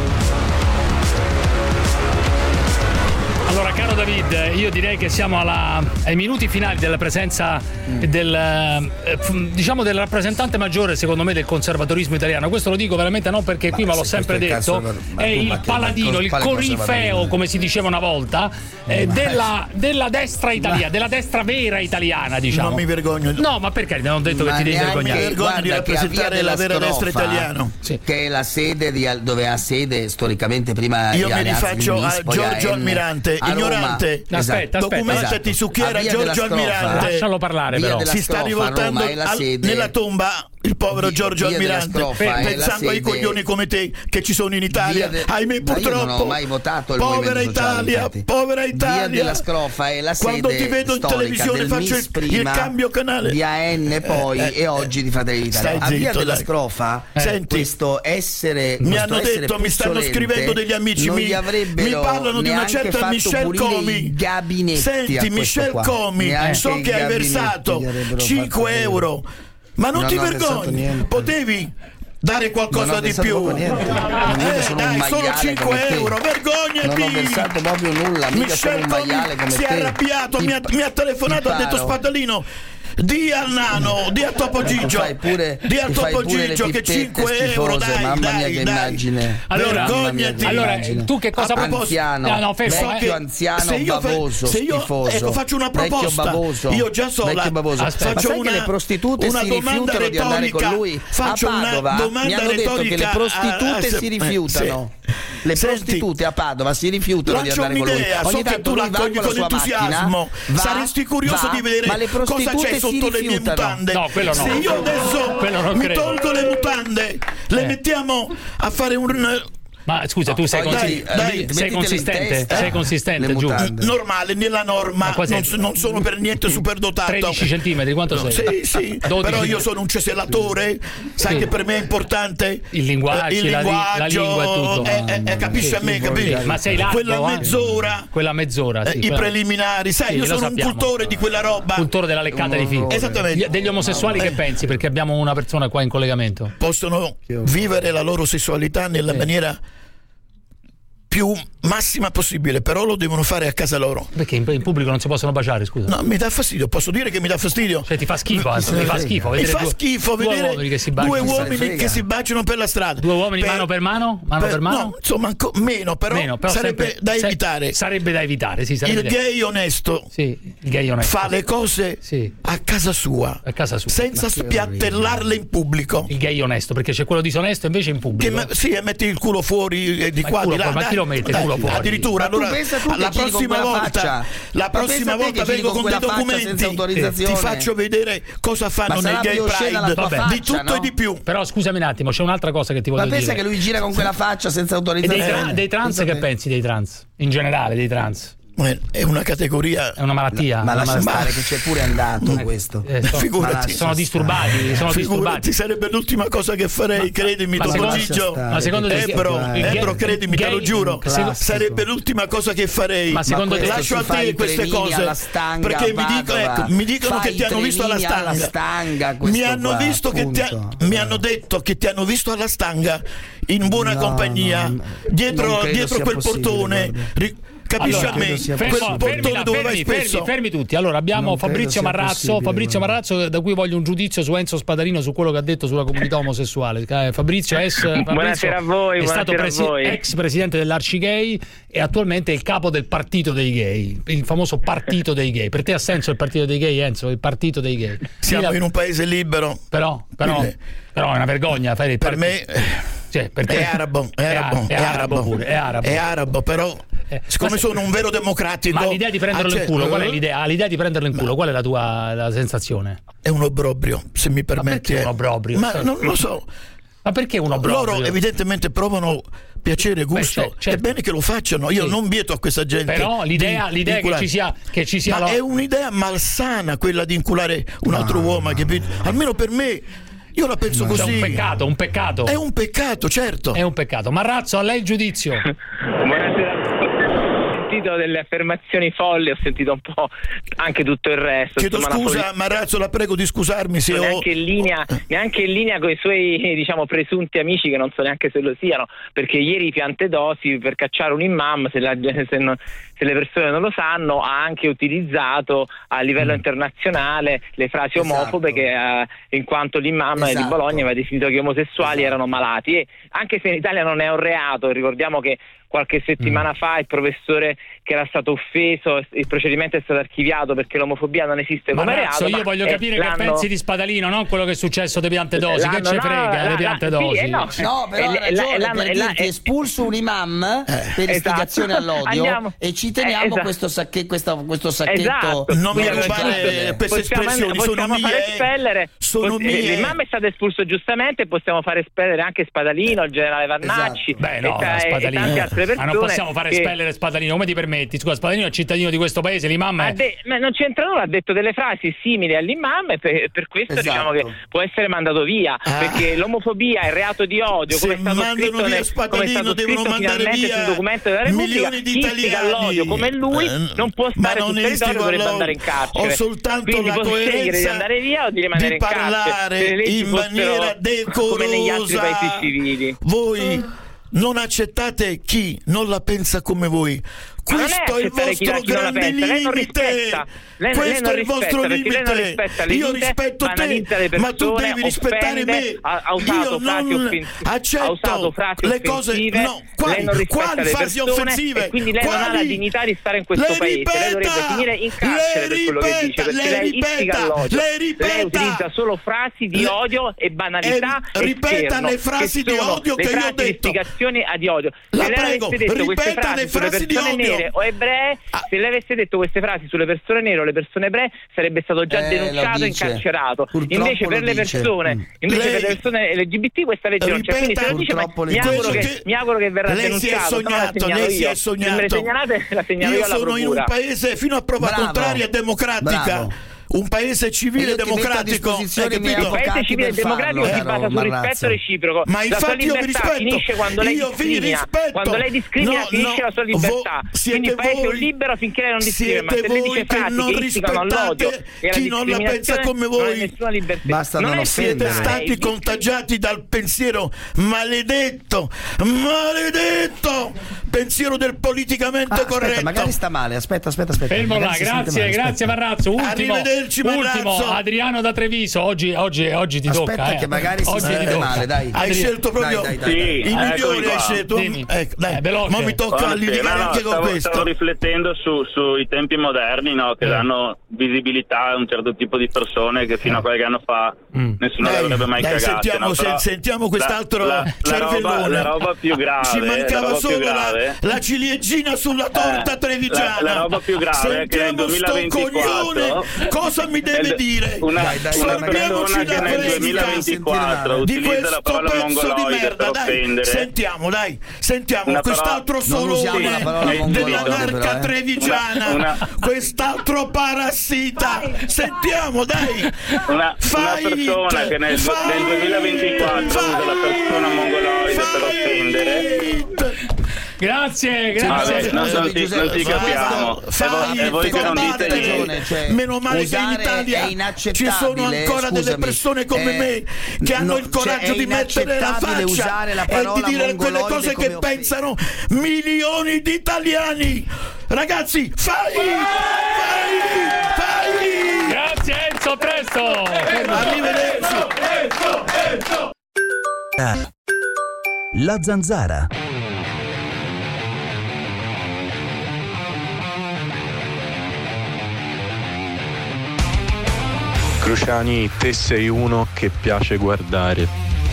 Allora, caro David, io direi che siamo alla, ai minuti finali della presenza del, eh, f- diciamo del rappresentante maggiore, secondo me, del conservatorismo italiano. Questo lo dico veramente non perché qui, ma, Ma l'ho se sempre questo è il detto, caso- ma è tu, il ma che- paladino, ma il quale corifeo, conservatorismo? come si diceva una volta, eh, della, della destra italiana, della destra vera italiana, diciamo. Non mi vergogno. No, ma perché non ho detto Ma che ti devi neanche- vergognare? vergogno guarda di che a rappresentare Via della la vera destra Scrofa, italiano. che è la sede di, dove ha sede storicamente prima Io di mi Aleazzi rifaccio di a Nis, poi Giorgio a N, Almirante, a Roma. ignorante. Aspetta, aspetta, Documentati su chi A era Via della Giorgio Scrofa. Almirante. Lascialo parlare, Via però. della Si sta Scrofa, rivoltando Roma è la al- sede. nella tomba il povero Via- Giorgio Via della Almirante, Scrofa è la pensando ai sede- coglioni come te che ci sono in Italia. Via de- Ahimè, Ma io purtroppo. non ho mai votato il povera Movimento Sociale, Italia, infatti. povera Via Italia. della Scrofa è la sede Quando ti vedo in storica televisione del faccio M I il, S prima, il cambio canale. di A N poi Eh, eh, e oggi di Fratelli d'Italia. stai A Via zitto, della dai. Scrofa, Senti, questo essere mi questo hanno essere detto, mi stanno puzzolente scrivendo degli amici, non mi, gli avrebbero mi parlano di una neanche certa fatto Michelle pulire Comi. i gabinetti a Senti, questo Michelle qua. Comi, Neanche so i che hai gabinetti versato gli avrebbero cinque fatto euro, ma non Non ti ho versato vergogni? niente. Potevi dare qualcosa Non ho di versato più. proprio niente. Mica Eh, sono un dai, solo maiale cinque come te. euro, vergognati! Non ho versato proprio nulla, mica sono Michelle un Comi maiale come si te. è arrabbiato, Ti- mi ha, mi ha telefonato, ti ha detto paro. Spadalino. Di al nano, di a Topo Ti Gigio, fai pure- di al ti fai Topo pure le Gigio che pippette cinque euro, schifose, dai, mamma dai, mia che dai. immagine. Allora, vergognati. allora, tu che cosa proponi? Anziano, No, no, fermo, vecchio eh. anziano se io fa- bavoso, se io, schifoso. ecco, faccio una Vecchio proposta. bavoso. Io già so Vecchio la- bavoso. Aspetta, Ma sai faccio che una- le prostitute una si domanda rifiutano di andare con retorica. lui Faccio a una Padova? domanda Mi hanno detto che le retorica a- prostitute a- si eh, rifiutano. sì. Le Senti, prostitute a Padova si rifiutano di lancio andare con lui. un'idea, so Ogni che tanto tu lui la va cogli con la con sua entusiasmo. macchina, va, Saresti curioso va, di vedere ma le cosa prostitute c'è si sotto le mie rifiutano. mutande. No, quello no. Se io adesso Quello non mi credo. tolgo le mutande, le Eh. mettiamo a fare un Ma scusa, tu sei, poi consi- dai, dai, sei mettitele in consistente? testa, sei eh, consistente, le giù. mutande. normale, nella norma, Ma cos'è? non, so- non sono per niente superdotato. tredici centimetri, quanto No, sei? Sì, sì, dodici. però io sono un cesellatore, sai Sì. che per me è importante Il linguaggio, eh, il la li- la linguaggio, lingua e tutto. eh, eh, eh, capisci Sì, a me, sì, capisci? Ma sei largo, Quella eh? mezz'ora, Quella mezz'ora, eh, sì, i quella- preliminari, sai, Sì, io lo sono sappiamo. un cultore di quella roba. Cultore della leccata di figlio. Esattamente. Gli- Degli omosessuali che pensi? Perché abbiamo una persona qua in collegamento. Possono vivere la loro sessualità nella Sì. maniera più massima possibile, però lo devono fare a casa loro. Perché in, in pubblico non si possono baciare, scusa? No, mi dà fastidio, posso dire che mi dà fastidio. Cioè ti fa schifo, anzi, ti fa schifo. Mi vedere fa due- schifo due vedere uomini che si baciano. due Chi se ne uomini frega. che si baciano per la strada. Due uomini Per- mano per mano? Mano per, per- mano? No, insomma, anco- meno, però, Meno, però sarebbe sempre- da se- evitare. Sarebbe da evitare, sì. Sarebbe Il da- gay onesto Sì, il gay onesto. fa le cose Sì. a casa sua, A casa sua. senza spiattellarle in pubblico. Il gay onesto, perché c'è quello disonesto invece in Che pubblico. me- sì, e metti il culo fuori eh, di Ma il qua culo di là. fuori, ma dai, chi lo mette il dai, culo fuori? Addirittura, Ma tu allora pensa tu che la giri con prossima quella volta, faccia? la Ma prossima pensa te volta che giri vengo con con dei quella faccia documenti. senza autorizzazione? Ti faccio vedere cosa fanno Ma sarà nei gay più oscena la pride, tua di faccia, tutto no? e di più. Però scusami un attimo, c'è un'altra cosa che ti voglio Ma pensa dire. che lui gira con quella faccia senza E dei, autorizzazione? tra- dei trans, Pensa che te. pensi dei trans? In generale, dei trans? Eh, È una categoria. È una malattia? Ma Una lascia malattia. stare che c'è pure andato questo. Eh, sono, Figurati. sono disturbati, sono Figurati, disturbati. sarebbe l'ultima cosa che farei, credimi, ma Topo secondo- Gigio. ma secondo te- Ebro, il gay- Ebro, credimi, te gay- lo giuro, classico. sarebbe l'ultima cosa che farei. Ma secondo te- lascio a si fa te i queste trenini cose alla Stanga, perché mi, dico, Padova. ecco, mi dicono Fa che i ti hanno visto alla trenini alla Stanga. Stanga, mi questo hanno qua, visto che ti ha- appunto. mi hanno detto che ti hanno visto alla Stanga in buona No, compagnia no, non dietro, credo dietro sia quel possibile, portone. guarda. Ri- capisci allora, a me? fermo, Quel portone dove vai fermi, spesso. fermi, fermi tutti. Allora abbiamo Non Fabrizio credo sia Marrazzo, possibile, Fabrizio Marrazzo da cui voglio un giudizio su Enzo Spadalino, su quello che ha detto sulla comunità omosessuale. Eh, Fabrizio, es, Fabrizio buonasera a voi, è stato buonasera a voi. ex presidente dell'Arcigay e attualmente è il capo del partito dei gay, il famoso partito dei gay. Per te ha senso il partito dei gay, Enzo? Il partito dei gay? Siamo Sì, in un paese libero. Però, però, però è una vergogna fare il Per partito. me Cioè, per te è arabo, è arabo, è arabo pure, è arabo. È arabo, però siccome ma se- sono un vero democratico. Ma l'idea di prenderlo ah, in culo, cioè, qual è l'idea? Ah, l'idea di prenderlo in culo, qual è la tua la sensazione? È un obbrobrio, se mi permetti. perché un obbrobrio? Ma non lo so. Ma perché un obbrobrio? Loro evidentemente provano piacere, gusto. Beh, certo. È bene che lo facciano. Io Sì. non vieto a questa gente. Però l'idea, di- l'idea di che inculare. ci sia, che ci sia Ma lo- è un'idea malsana quella di inculare un altro uomo, capito? Almeno per me. Io la penso Cioè, così. un peccato, un peccato. È un peccato, certo. È un peccato. Marrazzo, a lei il giudizio. Buonasera. Ho sentito delle affermazioni folli, ho sentito un po' anche tutto il resto. Chiedo insomma, la scusa, poli- Marazzo, la prego di scusarmi se ho. neanche in linea, neanche in linea con i suoi, diciamo, presunti amici, che non so neanche se lo siano, perché ieri Piantedosi, per cacciare un imam, se, la, se, non- se le persone non lo sanno, ha anche utilizzato a livello Mm. internazionale le frasi Esatto. omofobe, che eh, in quanto l'imam di Esatto. Bologna aveva definito che gli omosessuali erano malati, e anche se in Italia non è un reato, ricordiamo che qualche settimana fa il professore che era stato offeso, il procedimento è stato archiviato perché l'omofobia non esiste come Marrazzo, reato. io ma, voglio eh, capire che l'hanno- pensi di Spadalino, non quello che è successo di Piantedosi. Che L'hanno- ce no, frega la- di la- Piantedosi? sì, eh, no. No, però E- ha e- la- ragione e l'hanno- per e la- dirti e- espulso un imam per istigazione Esatto. all'odio Andiamo. e ci teniamo Eh, esatto. questo, sacche- questa- questo sacchetto. Esatto. Non mi Quindi, rubare possiamo- queste possiamo- espressioni, sono possiamo fare mie. espellere. Sono Pos- mie. L'imam è stato espulso giustamente, possiamo fare espellere anche Spadalino, il generale Vannacci Beh, e, no, ta- e Spadalino. tante altre persone. Ma non possiamo fare che- espellere Spadalino. Come ti permetti? Scusa, Spadalino è cittadino di questo paese, l'imam Ha è... de- ma non c'entra nulla, ha detto delle frasi simili all'imam e per, per questo Esatto. diciamo che può essere mandato via, perché l'omofobia è reato di odio, come è Se stato mandano scritto, via nel, come è Spadalino, stato devono scritto mandare finalmente via sul documento della Repubblica. milioni di Chi istiga italiani. all'odio come lui Eh, non può ma stare non sul territorio, istigo dovrebbe all'odio. andare in carcere. Ho soltanto Quindi la può scegliere di coerenza andare via o di rimanere di in carcere. parlare Se le leggi in fossero maniera come negli altri decorosa. paesi civili. Voi non accettate chi non la pensa come voi. Ma non è Questo è il accettare chi la- vostro chi non la grande pensa, lei non limite. rispetta. Lei- lei Questo non è il vostro rispetta, perché lei non limite. rispetta le Io vite, rispetto te, banalizza le ma tu persone, devi rispettare offende, me. ha- ha usato Io frasi non offens- ha accetto usato frasi le cose. offensive, No, quali, lei non rispetta quali le frasi persone offensive? e quindi lei non ha la Quali? dignità di stare in questo Le paese. Lei dovrebbe ripeta! finire in carcere Le per quello che dice, ripeta! perché Le lei istiga ripeta! all'odio. Le ripeta! Lei utilizza solo frasi di Le- odio e banalità Eh, e ripeta scherno, le frasi che di sono odio le che io ho frasi di detto. istigazione ad odio. La Se lei prego, avesse detto queste ripeta frasi le sulle frasi di persone odio. nere o ebree, se lei avesse detto queste frasi sulle persone nere o le persone ebree, sarebbe stato già Eh, denunciato lo e dice. incarcerato. Purtroppo Invece per lo le dice. persone, Mm. invece Lei- per le persone L G B T questa legge non c'è. Quindi se lo dice, ma Purtroppo mi le auguro, dice. che, mi auguro che verrà Lei si è denunciato. se no la sognato, segnalo lei si io. è Se me le sognato. segnalate, la segnalo io Io alla sono in un procura. paese fino a prova Bravo. contraria e democratica. Bravo. Un paese E civile io ti metto a democratico. disposizione hai i miei capito? Il paese avvocati civile e per democratico farlo, si basa caro sul Marrazzo. rispetto reciproco. Ma La sua infatti io vi libertà rispetto. finisce quando lei Io vi discrimina. rispetto. Quando lei discrimina No, finisce no, la sua libertà. vo- siete Quindi il paese è voi- libero finché lei non discrimina. Ma se siete lei voi dice che frasi non che istigano all'odio rispettate e alla chi non la pensa discriminazione, come non voi. ha nessuna libertà. Basta non è Siete offendere. stati è- contagiati dal pensiero maledetto, maledetto pensiero del politicamente Ah, aspetta, corretto. magari sta male. Aspetta, aspetta, aspetta. Fermo là, Magari si sente grazie, male, grazie aspetta. Marrazzo. Ultimo, Arrivederci, Marrazzo. ultimo, Adriano da Treviso. Oggi, oggi, oggi ti Aspetta tocca. che eh. magari si oggi sente ti tocca. male, dai. Hai Adri- scelto proprio Dai, dai, dai, Sì, il migliore, eccomi hai qua. scelto. Dimmi. Ecco, dai. Eh, veloce. Ma mi tocca Buonasera. litigare No, no, anche con stavo, questo. stavo riflettendo su, sui tempi moderni, no, che Eh. danno visibilità a un certo tipo di persone che fino a qualche anno fa Mm. nessuno le Dai, avrebbe mai dai, cagate. sentiamo, no? se- Però sentiamo quest'altro la, la, la, roba, cervellone. la roba più grave, Ci la mancava roba più solo la, grave, la ciliegina sulla torta Eh, trevigiana. la- la roba più grave è che nel Sentiamo sto duemilaventiquattro coglione cosa mi deve è dire. una, Dai, dai, una magari- Sorbiamoci persona che la nel fresca duemilaventiquattro di utilizza questo la parola pezzo di mongoloide merda, per dai. offendere. Sentiamo, dai, sentiamo Una quest'altro parola- Non usiamo la solone parola mongoloide, della narca però, eh. trevigiana, Una- una- quest'altro parassita. Sentiamo, dai. Una, Fai una persona it, che nel, fai nel duemilaventiquattro it, usa la persona mongoloide per fai offendere it. Grazie, grazie. No, non ti, non ti capiamo. Fai, e voi che non dite ragione, cioè, meno male che in Italia ci sono ancora scusami, delle persone come eh, me che hanno no, il coraggio cioè, di mettere la faccia la e di dire quelle cose che offesa. Pensano milioni di italiani. Ragazzi, fai! Fai! Fai! Grazie Enzo, a presto! Arrivederci! Enzo, Enzo, Enzo. La Zanzara. Cruciani, te sei uno che piace guardare.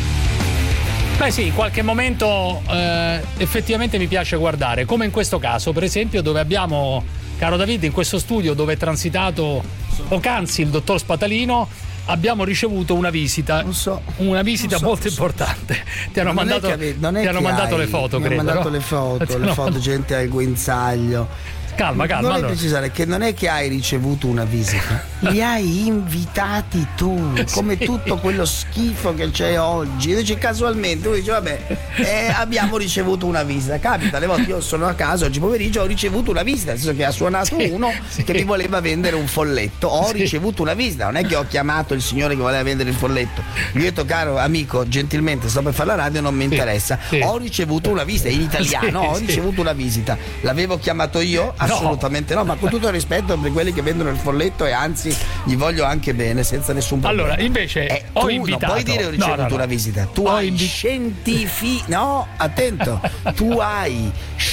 Beh sì, in qualche momento eh, effettivamente mi piace guardare, come in questo caso per esempio, dove abbiamo, caro David, in questo studio dove è transitato poc'anzi il dottor Spatalino, abbiamo ricevuto una visita, non so, una visita non so, molto non so. importante. Ti hanno non mandato, è che, non è ti hanno che mandato hai, le foto, mi credo. hanno mandato no? le foto, le foto, gente al guinzaglio. Calma, calma. Non allora. è precisare che non è che hai ricevuto una visita, li hai invitati tu, come sì. tutto quello schifo che c'è oggi. Invece casualmente uno dice vabbè, eh, abbiamo ricevuto una visita. Capita, alle volte io sono a casa oggi pomeriggio, ho ricevuto una visita, nel senso che ha suonato sì, uno sì. che mi voleva vendere un folletto. Ho sì. ricevuto una visita, non è che ho chiamato il signore che voleva vendere il folletto. Gli ho detto caro amico, gentilmente sto per fare la radio, non mi sì. interessa. Sì. Ho ricevuto una visita in italiano, sì, ho sì. ricevuto una visita. L'avevo chiamato io? Assolutamente no. no, ma con tutto il rispetto per quelli che vendono il folletto e anzi gli voglio anche bene senza nessun problema. Allora, invece eh, ho tu invitato. Non puoi dire ho ricevuto no, no, no. una visita. Tu ho hai invi- scientifi no, attento. Tu hai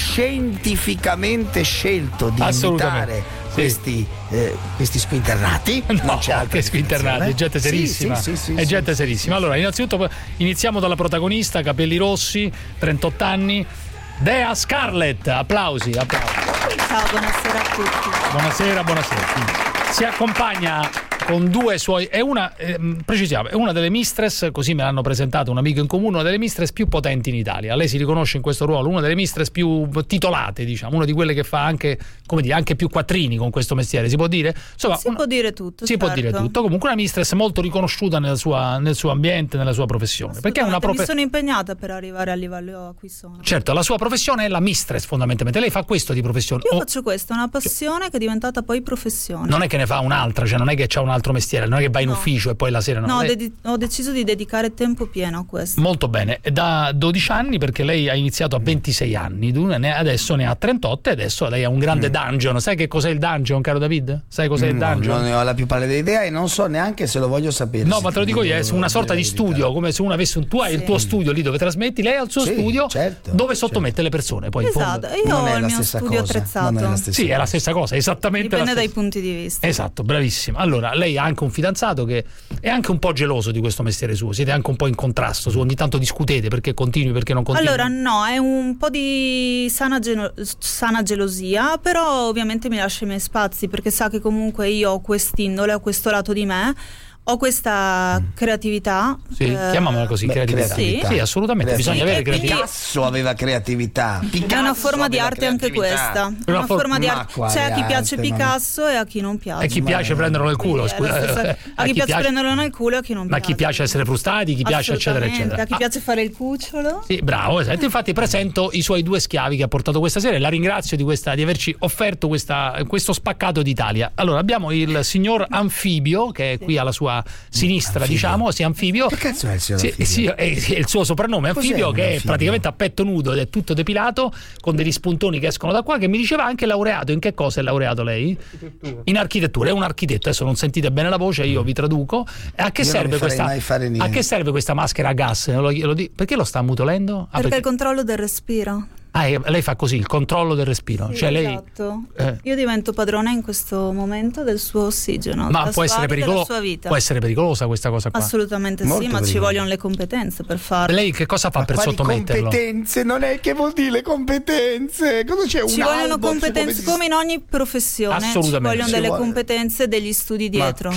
scientificamente scelto di invitare sì. questi eh, questi squinternati. No, non c'è che squinternati, è gente serissima. Sì, sì, sì, è sì, gente sì, serissima. Allora, innanzitutto iniziamo dalla protagonista, capelli rossi, trentotto anni. Dea Scarlett, applausi, applausi. Ciao, buonasera a tutti. Buonasera, buonasera. Si accompagna con due suoi, è una, eh, precisiamo, è una delle mistress, così me l'hanno presentato un amico in comune, una delle mistress più potenti in Italia. Lei si riconosce in questo ruolo, una delle mistress più titolate, diciamo, una di quelle che fa anche, come dire, anche più quattrini con questo mestiere, si può dire? Insomma, si una, può dire tutto. Si certo. può dire tutto. Comunque una mistress molto riconosciuta nel, sua, nel suo ambiente, nella sua professione. Perché è una profe- mi sono impegnata per arrivare al livello a cui sono. Certo, la sua professione è la mistress fondamentalmente. Lei fa questo di professione. Io oh. faccio questo, una passione che è diventata poi professione. Non è che ne fa un'altra, cioè non è che c'ha un altro mestiere, non è che va in no. ufficio e poi la sera no. No, lei... dedi- ho deciso di dedicare tempo pieno a questo. Molto bene, da dodici anni, perché lei ha iniziato a ventisei anni, adesso ne ha trentotto e adesso lei ha un grande mm. dungeon. Sai che cos'è il dungeon, caro David? Sai cos'è mm, il dungeon? Non ne ho la più pallida idea e non so neanche se lo voglio sapere. No, ma te lo dico io, è una sorta di studio, come se uno avesse un, tu hai sì. il tuo studio lì dove trasmetti, lei ha il suo sì, studio certo, dove sottomette certo. le persone. Poi esatto, in io fondo... ho il mio studio cosa. attrezzato. È sì, è la stessa cosa, esattamente. Dipende la dai stessa. punti di vista. Esatto, bravissima. Allora, lei ha anche un fidanzato che è anche un po' geloso di questo mestiere suo, siete anche un po' in contrasto, su ogni tanto discutete perché continui, perché non continui. Allora no, è un po' di sana, geno- sana gelosia, però ovviamente mi lascia i miei spazi perché sa che comunque io ho quest'indole, ho questo lato di me. Ho questa creatività. Sì, eh, chiamiamola così, beh, creatività. creatività. Sì, assolutamente, bisogna avere creatività. Picasso aveva creatività. Picasso è una forma di arte anche questa. È una, una for- forma di arte. C'è a chi piace arte, Picasso e a chi non piace. E chi piace prenderlo nel culo, sì, scusa. Stessa... A, a chi, chi piace, piace prenderlo nel culo e a chi non ma piace. Ma chi piace essere frustati, chi piace eccetera eccetera. A chi ah. piace fare il cucciolo. Sì, bravo, esatto. Infatti presento i suoi due schiavi che ha portato questa sera e la ringrazio di questa di averci offerto questa, questo spaccato d'Italia. Allora, abbiamo il signor Anfibio che è qui alla sua sinistra. Anfibio. Diciamo, sì, Anfibio. Che cazzo è il signor Anfibio? Sì, sì, è, è il suo soprannome, Anfibio, Cos'è che è Anfibio? praticamente a petto nudo ed è tutto depilato, con degli spuntoni che escono da qua, che mi diceva anche laureato. In che cosa è laureato lei? Architettura. In architettura, è un architetto, adesso non sentite bene la voce, io vi traduco. A che, serve questa, a che serve questa maschera a gas? Lo, lo, perché lo sta ammutolendo? Ah, perché, perché il controllo del respiro. Ah, lei fa così, il controllo del respiro. Sì, cioè lei, esatto. Eh. Io divento padrona in questo momento del suo ossigeno. Ma può essere, pericolo- può essere pericolosa questa cosa qua? Assolutamente Molto sì, ma pericolo. Ci vogliono le competenze per farlo. Lei che cosa fa ma per sottometterlo? Competenze, non è che vuol dire le competenze. Cosa c'è? Ci un vogliono album, competenze come in ogni professione. Assolutamente. Ci vogliono ci delle vuole... competenze, degli studi dietro. Ma che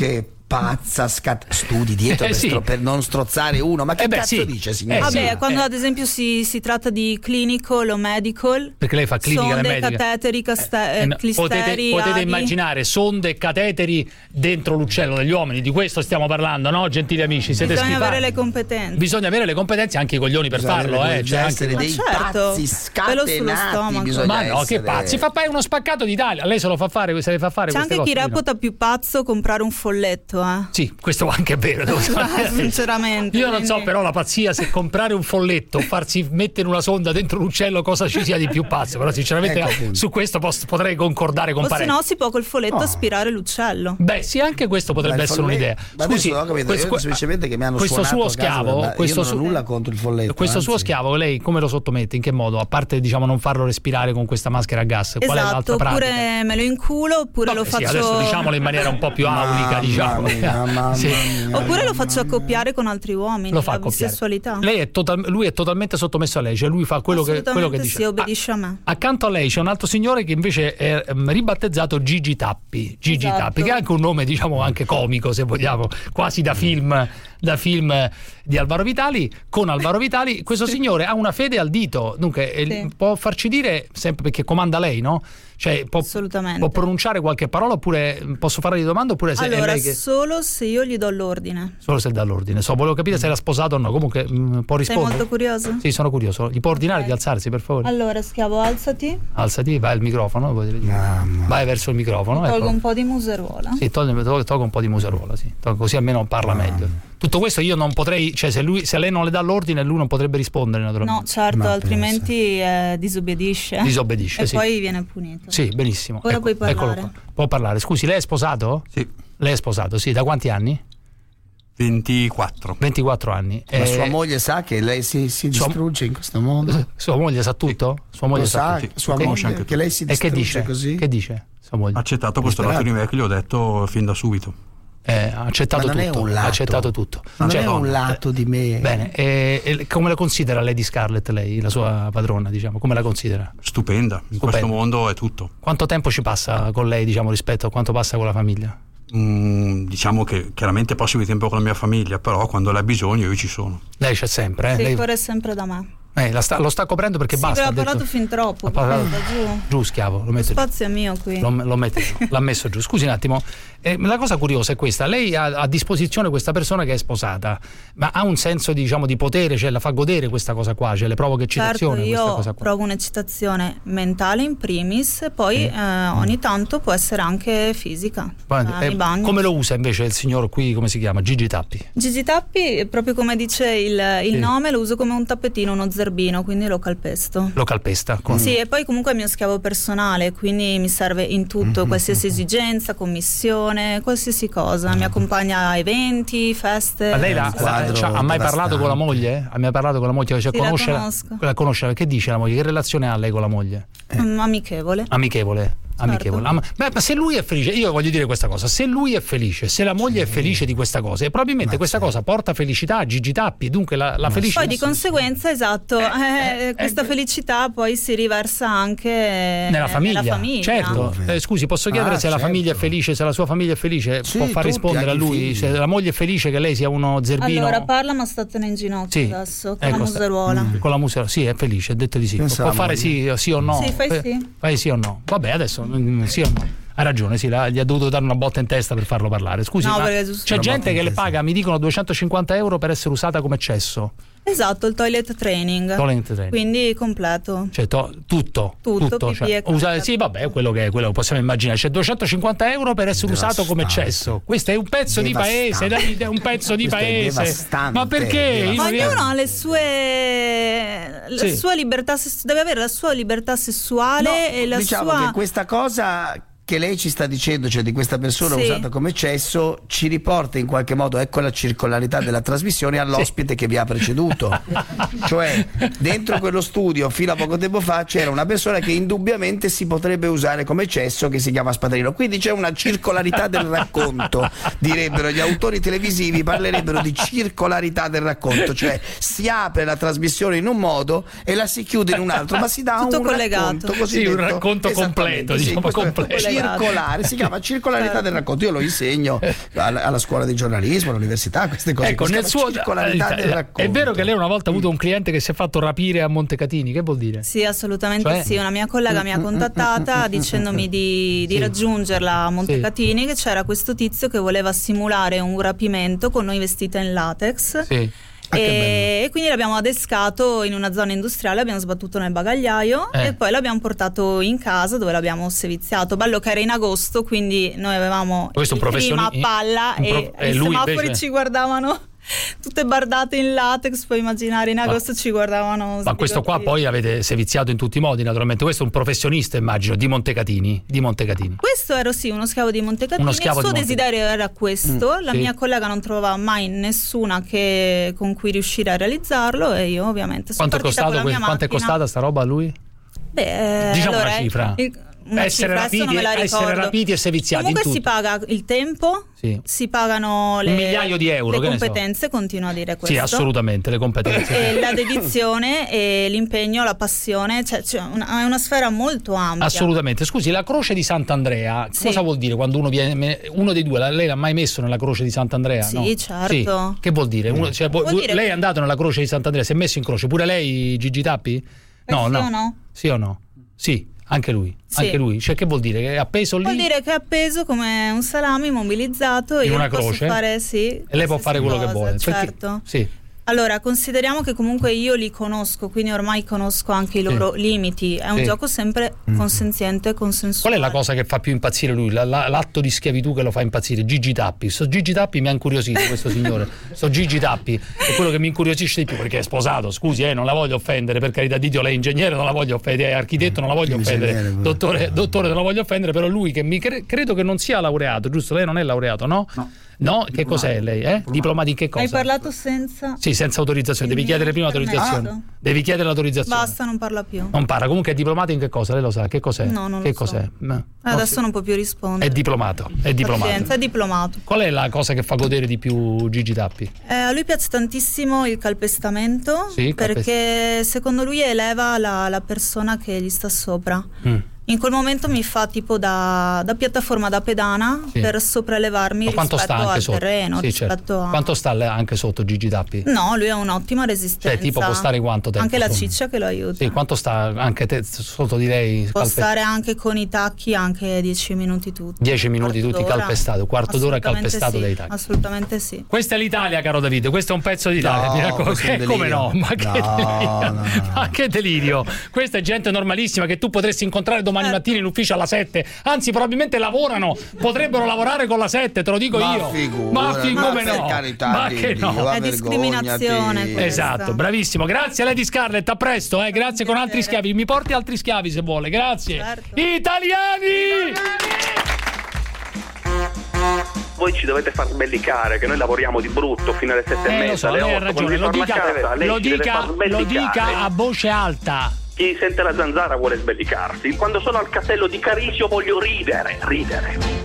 pazza, scat- studi dietro Eh, per, sì. stro- per non strozzare uno, ma che Eh beh, cazzo sì. dice, Eh, signora? Vabbè, sì. quando Eh. ad esempio si, si tratta di clinical o medical, Perché lei fa clinica e sonde, medica. cateteri, caste- Eh, no, clisteri, potete potete avi. immaginare sonde e cateteri dentro l'uccello degli uomini, di questo stiamo parlando, no, gentili amici? Siete Bisogna schifati. avere le competenze. Bisogna avere le competenze e anche i coglioni per Bisogna farlo, avere- eh. bisogna C'è essere anche... dei Ma certo, pazzi quello sullo scatenati, stomaco. bisogna Ma no, che essere- pazzi, fa fare uno spaccato d'Italia. Lei se lo fa fare, se le fa fare C'è queste anche chi cose, reputa più pazzo comprare un folletto, eh. Sì, questo anche è vero. devo dire. Sinceramente. Io non so quindi- però la pazzia se comprare un folletto o farsi mettere una sonda dentro l'uccello cosa ci sia di più pazzo, però sinceramente Ecco, appunto. su questo posso- potrei concordare con O se parenti. no si può col folletto Oh. aspirare l'uccello. Beh, sì, anche questo potrebbe Ma il essere folletto- un'idea. Ma Scusi, adesso non ho capito, questo, io semplicemente che mi hanno questo suonato suo a casa, schiavo, ma questo io non ho suo- nulla contro il folletto. questo anzi. suo schiavo, lei come lo sottomette? In che modo? A parte diciamo non farlo respirare con questa maschera a gas, qual è Esatto, l'altra pratica? oppure me lo inculo, oppure Vabbè, lo sì, faccio adesso diciamolo in maniera un po' più aulica, Mamma diciamo. mia, mamma Sì. mia. Oppure lo faccio accoppiare con altri uomini, Lo fa la accoppiare. bisessualità. Lei è total- lui è totalmente sottomesso a lei, cioè lui fa quello che, quello che Assolutamente dice. sì, obbedisce a me. Accanto a lei c'è un altro signore che invece è ehm, ribattezzato Gigi Tappi, Gigi Esatto. Tappi, che è anche un nome diciamo anche comico se vogliamo, quasi da film, da film di Alvaro Vitali. Con Alvaro Vitali questo signore ha una fede al dito, dunque eh, Sì. può farci dire sempre perché comanda lei, no? Cioè può, Assolutamente. può pronunciare qualche parola oppure posso farle di domanda oppure se è Allora, lei che solo se io gli do l'ordine. solo se dà l'ordine. So, volevo capire se era sposato o no, comunque mh, può Sei rispondere. molto curioso? Sì, sono curioso. Gli può ordinare Ok. di alzarsi, per favore? Allora, schiavo, alzati. Alzati, vai al microfono. vuoi dire? Vai verso il microfono. Tolgo ecco. un po' di museruola. Sì, togli, togli- tolgo un po' di museruola, sì. Tolgo- così almeno parla meglio. Tutto questo io non potrei, cioè se, lui, se lei non le dà l'ordine, lui non potrebbe rispondere, naturalmente. No, certo, altrimenti eh, disobbedisce. Disobbedisce, e sì. poi viene punito. Sì, benissimo. Ora Ecco, puoi parlare. eccolo qua. Può parlare. Scusi, lei è sposato? Sì. Lei è sposato, sì. Da quanti anni? ventiquattro. ventiquattro anni. Ma Eh, sua moglie sa che lei si, si sua- distrugge in questo mondo? Sua moglie sa tutto? Sua moglie Lo sa sa, tutto. sua Che- moglie, anche che lei si E che distrugge dice? così? Che dice? Sua moglie? Ha accettato questo lato di me che gli ho detto fin da subito. Eh, ha accettato Ma non è tutto. un lato. Ha accettato tutto. Non Cioè, è un lato di me. Bene, e, e come la considera Lady Scarlett, lei, la sua padrona, diciamo? Come la considera? Stupenda, in Stupenda. questo mondo è tutto. Quanto tempo ci passa con lei, diciamo, rispetto a quanto passa con la famiglia? Mm, diciamo che chiaramente passo più tempo con la mia famiglia, però quando l'hai bisogno io ci sono. Lei c'è sempre, eh? Sì, Lei- corre sempre da me. eh, la sta- lo sta coprendo perché Sì, basta. però ha ha detto- parlato fin troppo. Ha parlato- guarda, giù. Giù, schiavo, lo Lo mette giù. spazio è mio qui. Lo, lo mette giù, l'ha messo giù. Scusi un attimo, eh, la cosa curiosa è questa: lei ha a disposizione questa persona che è sposata, ma ha un senso diciamo di potere, cioè la fa godere questa cosa qua, cioè le provoca Certo, eccitazione questa io cosa qua. provo un'eccitazione mentale in primis, poi eh, ogni tanto può essere anche fisica. Poi, Ah, eh, mi bagno. come lo usa invece il signor qui, come si chiama? Gigi Tappi. Gigi Tappi, proprio come dice il, il Sì. nome, lo uso come un tappetino, uno zerbino, quindi lo calpesto. Lo calpesta. Con... Sì, e poi comunque è il mio schiavo personale, quindi mi serve in tutto, qualsiasi esigenza, commissione, qualsiasi cosa. Mi accompagna a eventi, feste. Ma lei la, sì, sì. la- cioè, ha mai parlato con la moglie? Ha mai parlato con la moglie? Cioè, Sì, la conosce conosco. la conosce, che dice la moglie? Che relazione ha lei con la moglie? Mm, amichevole. Amichevole. Amichevole. Am- Beh, ma se lui è felice, io voglio dire questa cosa: se lui è felice, se la moglie è felice di questa cosa, e probabilmente questa cosa porta felicità a Gigi Tappi, dunque la, la felicità. Poi di conseguenza, esatto, eh, questa felicità poi si riversa anche Nella famiglia, nella famiglia. certo. Eh, scusi, posso chiedere Ah, se la certo. famiglia è felice, se la sua famiglia è felice, Sì, può far tutti, rispondere a anche i lui? figli. Se la moglie è felice che lei sia uno zerbino. Allora parla, ma statene in ginocchio Sì, adesso, con ecco, la sta- museruola. mm, con la museruola, sì, è felice, ha detto di sì. Pensa Può alla fare sì, sì o no? Sì, fai Eh, sì. Fai sì o no? Vabbè, adesso mm, sì o no. Ha ragione, sì, la- gli ha dovuto dare una botta in testa per farlo parlare. Scusi, No, ma perché è giusto. c'è Una gente botta in che le testa. paga, mi dicono duecentocinquanta euro per essere usata come cesso. Esatto, il toilet training. Toilet training. Quindi completo. Cioè, to- tutto, Tutto, pipì cioè, e cacca. usa- sì, vabbè, quello che è, quello che possiamo immaginare. C'è duecentocinquanta euro per essere usato come cesso. Questo è un pezzo di paese, dai, è un pezzo di Questo è paese. devastante, Ma perché? Io Ma non riesco- ognuno ha le sue la Sì. sua libertà sess- deve avere la sua libertà sessuale No, e la diciamo sua che questa cosa che lei ci sta dicendo, cioè di questa persona Sì. usata come cesso, ci riporta in qualche modo, ecco la circolarità della trasmissione, all'ospite che vi ha preceduto. Cioè, dentro quello studio, fino a poco tempo fa, c'era una persona che indubbiamente si potrebbe usare come cesso, che si chiama Spadrino. Quindi c'è una circolarità del racconto, direbbero gli autori televisivi, parlerebbero di circolarità del racconto, cioè si apre la trasmissione in un modo e la si chiude in un altro, ma si dà Tutto un collegato. racconto Sì, cosiddetto. un racconto Esattamente, completo, sì, diciamo questo è- completo. Ci circolare, si chiama circolarità del racconto. Io lo insegno alla, alla scuola di giornalismo, all'università, queste cose. Ecco, nel suo circolarità del racconto. È vero che lei una volta ha avuto un cliente che si è fatto rapire a Montecatini, che vuol dire? Sì, assolutamente Cioè? sì. Una mia collega mi ha contattata dicendomi di, di Sì. raggiungerla a Montecatini, che c'era questo tizio che voleva simulare un rapimento con noi vestite in latex. Sì. E, e quindi l'abbiamo adescato in una zona industriale, l'abbiamo sbattuto nel bagagliaio Eh. e poi l'abbiamo portato in casa dove l'abbiamo seviziato. Bello che era in agosto, quindi noi avevamo Questo il un professioni- clima a palla un e, pro- e i lui semafori invece- ci guardavano tutte bardate in latex, puoi immaginare, in agosto ci guardavano. Ma questo qua sbigottiti. poi avete seviziato in tutti i modi, naturalmente. Questo è un professionista, immagino, di Montecatini. Di Montecatini. Questo ero sì, uno schiavo di Montecatini. Uno Il schiavo suo di Monte- desiderio era questo. Mm, La sì. mia collega non trovava mai nessuna che, con cui riuscire a realizzarlo e io ovviamente sono Quanto è partita costato con la que- mia quanto è macchina. costata sta roba a lui? Beh, Diciamo allora, una cifra. il- una essere, cifra, adesso rapiti, non me la essere ricordo. rapiti e seviziati in Comunque si tutto. paga il tempo, Sì. si pagano le, Un migliaio di euro, le che ne so. competenze, continua a dire questo. Sì, assolutamente, le competenze. E la dedizione e l'impegno, la passione, cioè, cioè una, è una sfera molto ampia. Assolutamente. Scusi, la croce di Sant'Andrea, Sì. cosa vuol dire quando uno viene, uno dei due, la- lei l'ha mai messo nella croce di Sant'Andrea? Sì, no? certo. Sì. Che vuol dire? Uno- cioè, Vuol vu- dire lei che- è andato nella croce di Sant'Andrea, si è messo in croce, pure lei, Gigi Tappi? No, sì no. o no? Sì o no? Sì, anche lui. Sì. Anche lui. Cioè, che vuol dire? Che è appeso lì? Vuol dire che è appeso come un salame immobilizzato e In io una posso croce? fare sì. E lei può fare quello che cosa, vuole. Perché- certo. Sì. Allora, consideriamo che comunque io li conosco, quindi ormai conosco anche i loro limiti. È un Sì. gioco sempre consenziente e consensuale. Qual è la cosa che fa più impazzire lui? La- la- l'atto di schiavitù che lo fa impazzire? Gigi Tappi. So Gigi Tappi mi ha incuriosito questo signore. So Gigi Tappi è quello che mi incuriosisce di più perché è sposato. Scusi, eh, non la voglio offendere, per carità di Dio, lei è ingegnere, non la voglio offendere, è architetto, non la voglio offendere. Dottore, dottore, non la voglio offendere, però lui che mi cre- credo che non sia laureato, giusto? Lei non è laureato, no? No. No? Che cos'è lei? Eh? Diplomati in che cosa? Hai parlato senza... Sì, senza autorizzazione, devi Il chiedere mio prima l'autorizzazione. permesso. Devi chiedere l'autorizzazione. Basta, non parla più. Non parla, comunque è diplomato in che cosa? Lei lo sa, che cos'è? No, non che lo so. cos'è? No. Adesso non può più rispondere. È diplomato, è diplomato. Pazienza, è diplomato. Qual è la cosa che fa godere di più Gigi Tappi? Eh, a lui piace tantissimo il calpestamento Sì, il calpest- perché secondo lui eleva la, la persona che gli sta sopra. Mm. In quel momento mi fa tipo da, da piattaforma da pedana Sì. per sopraelevarmi Ma quanto sta rispetto anche al sotto? terreno, Sì, certo. rispetto a... Quanto sta le- anche sotto Gigi Tappi? No, lui ha un'ottima resistenza. Cioè, tipo può stare quanto tempo? Anche la insomma? ciccia che lo aiuta. Sì, quanto sta anche te, sotto di lei? Può calpe- stare anche con i tacchi anche dieci minuti tutti. dieci minuti quarto tutti d'ora. calpestato, quarto d'ora Assolutamente calpestato sì, dai tacchi. Assolutamente sì. Questa è l'Italia, caro Davide, questo è un pezzo d'Italia. No, mi raccomando. questo è un Eh, come delirio. no? Ma che No, delirio! no, no. Ma che delirio! Questa è gente normalissima che tu potresti incontrare domani Certo. mattina in ufficio alla sette. Anzi, probabilmente lavorano, potrebbero lavorare con la sette, te lo dico Ma io. figurati, ma fi- ma come per no? carità ma di che Dio, no? va È discriminazione questa. Esatto, bravissimo. Grazie Lady Scarlett, a presto, eh. Grazie con altri schiavi. Mi porti altri schiavi se vuole, grazie. Certo. Italiani! Voi ci dovete far sbellicare che noi lavoriamo di brutto fino alle sette e Eh, lo mezza, so, alle lei ha otto. ragione, lo Quando dica, ritorna a casa, lei lo, ci deve dica, far lo sbellicare. dica a voce alta. Chi sente la zanzara vuole sbellicarsi. Quando sono al castello di Carisio voglio ridere, ridere.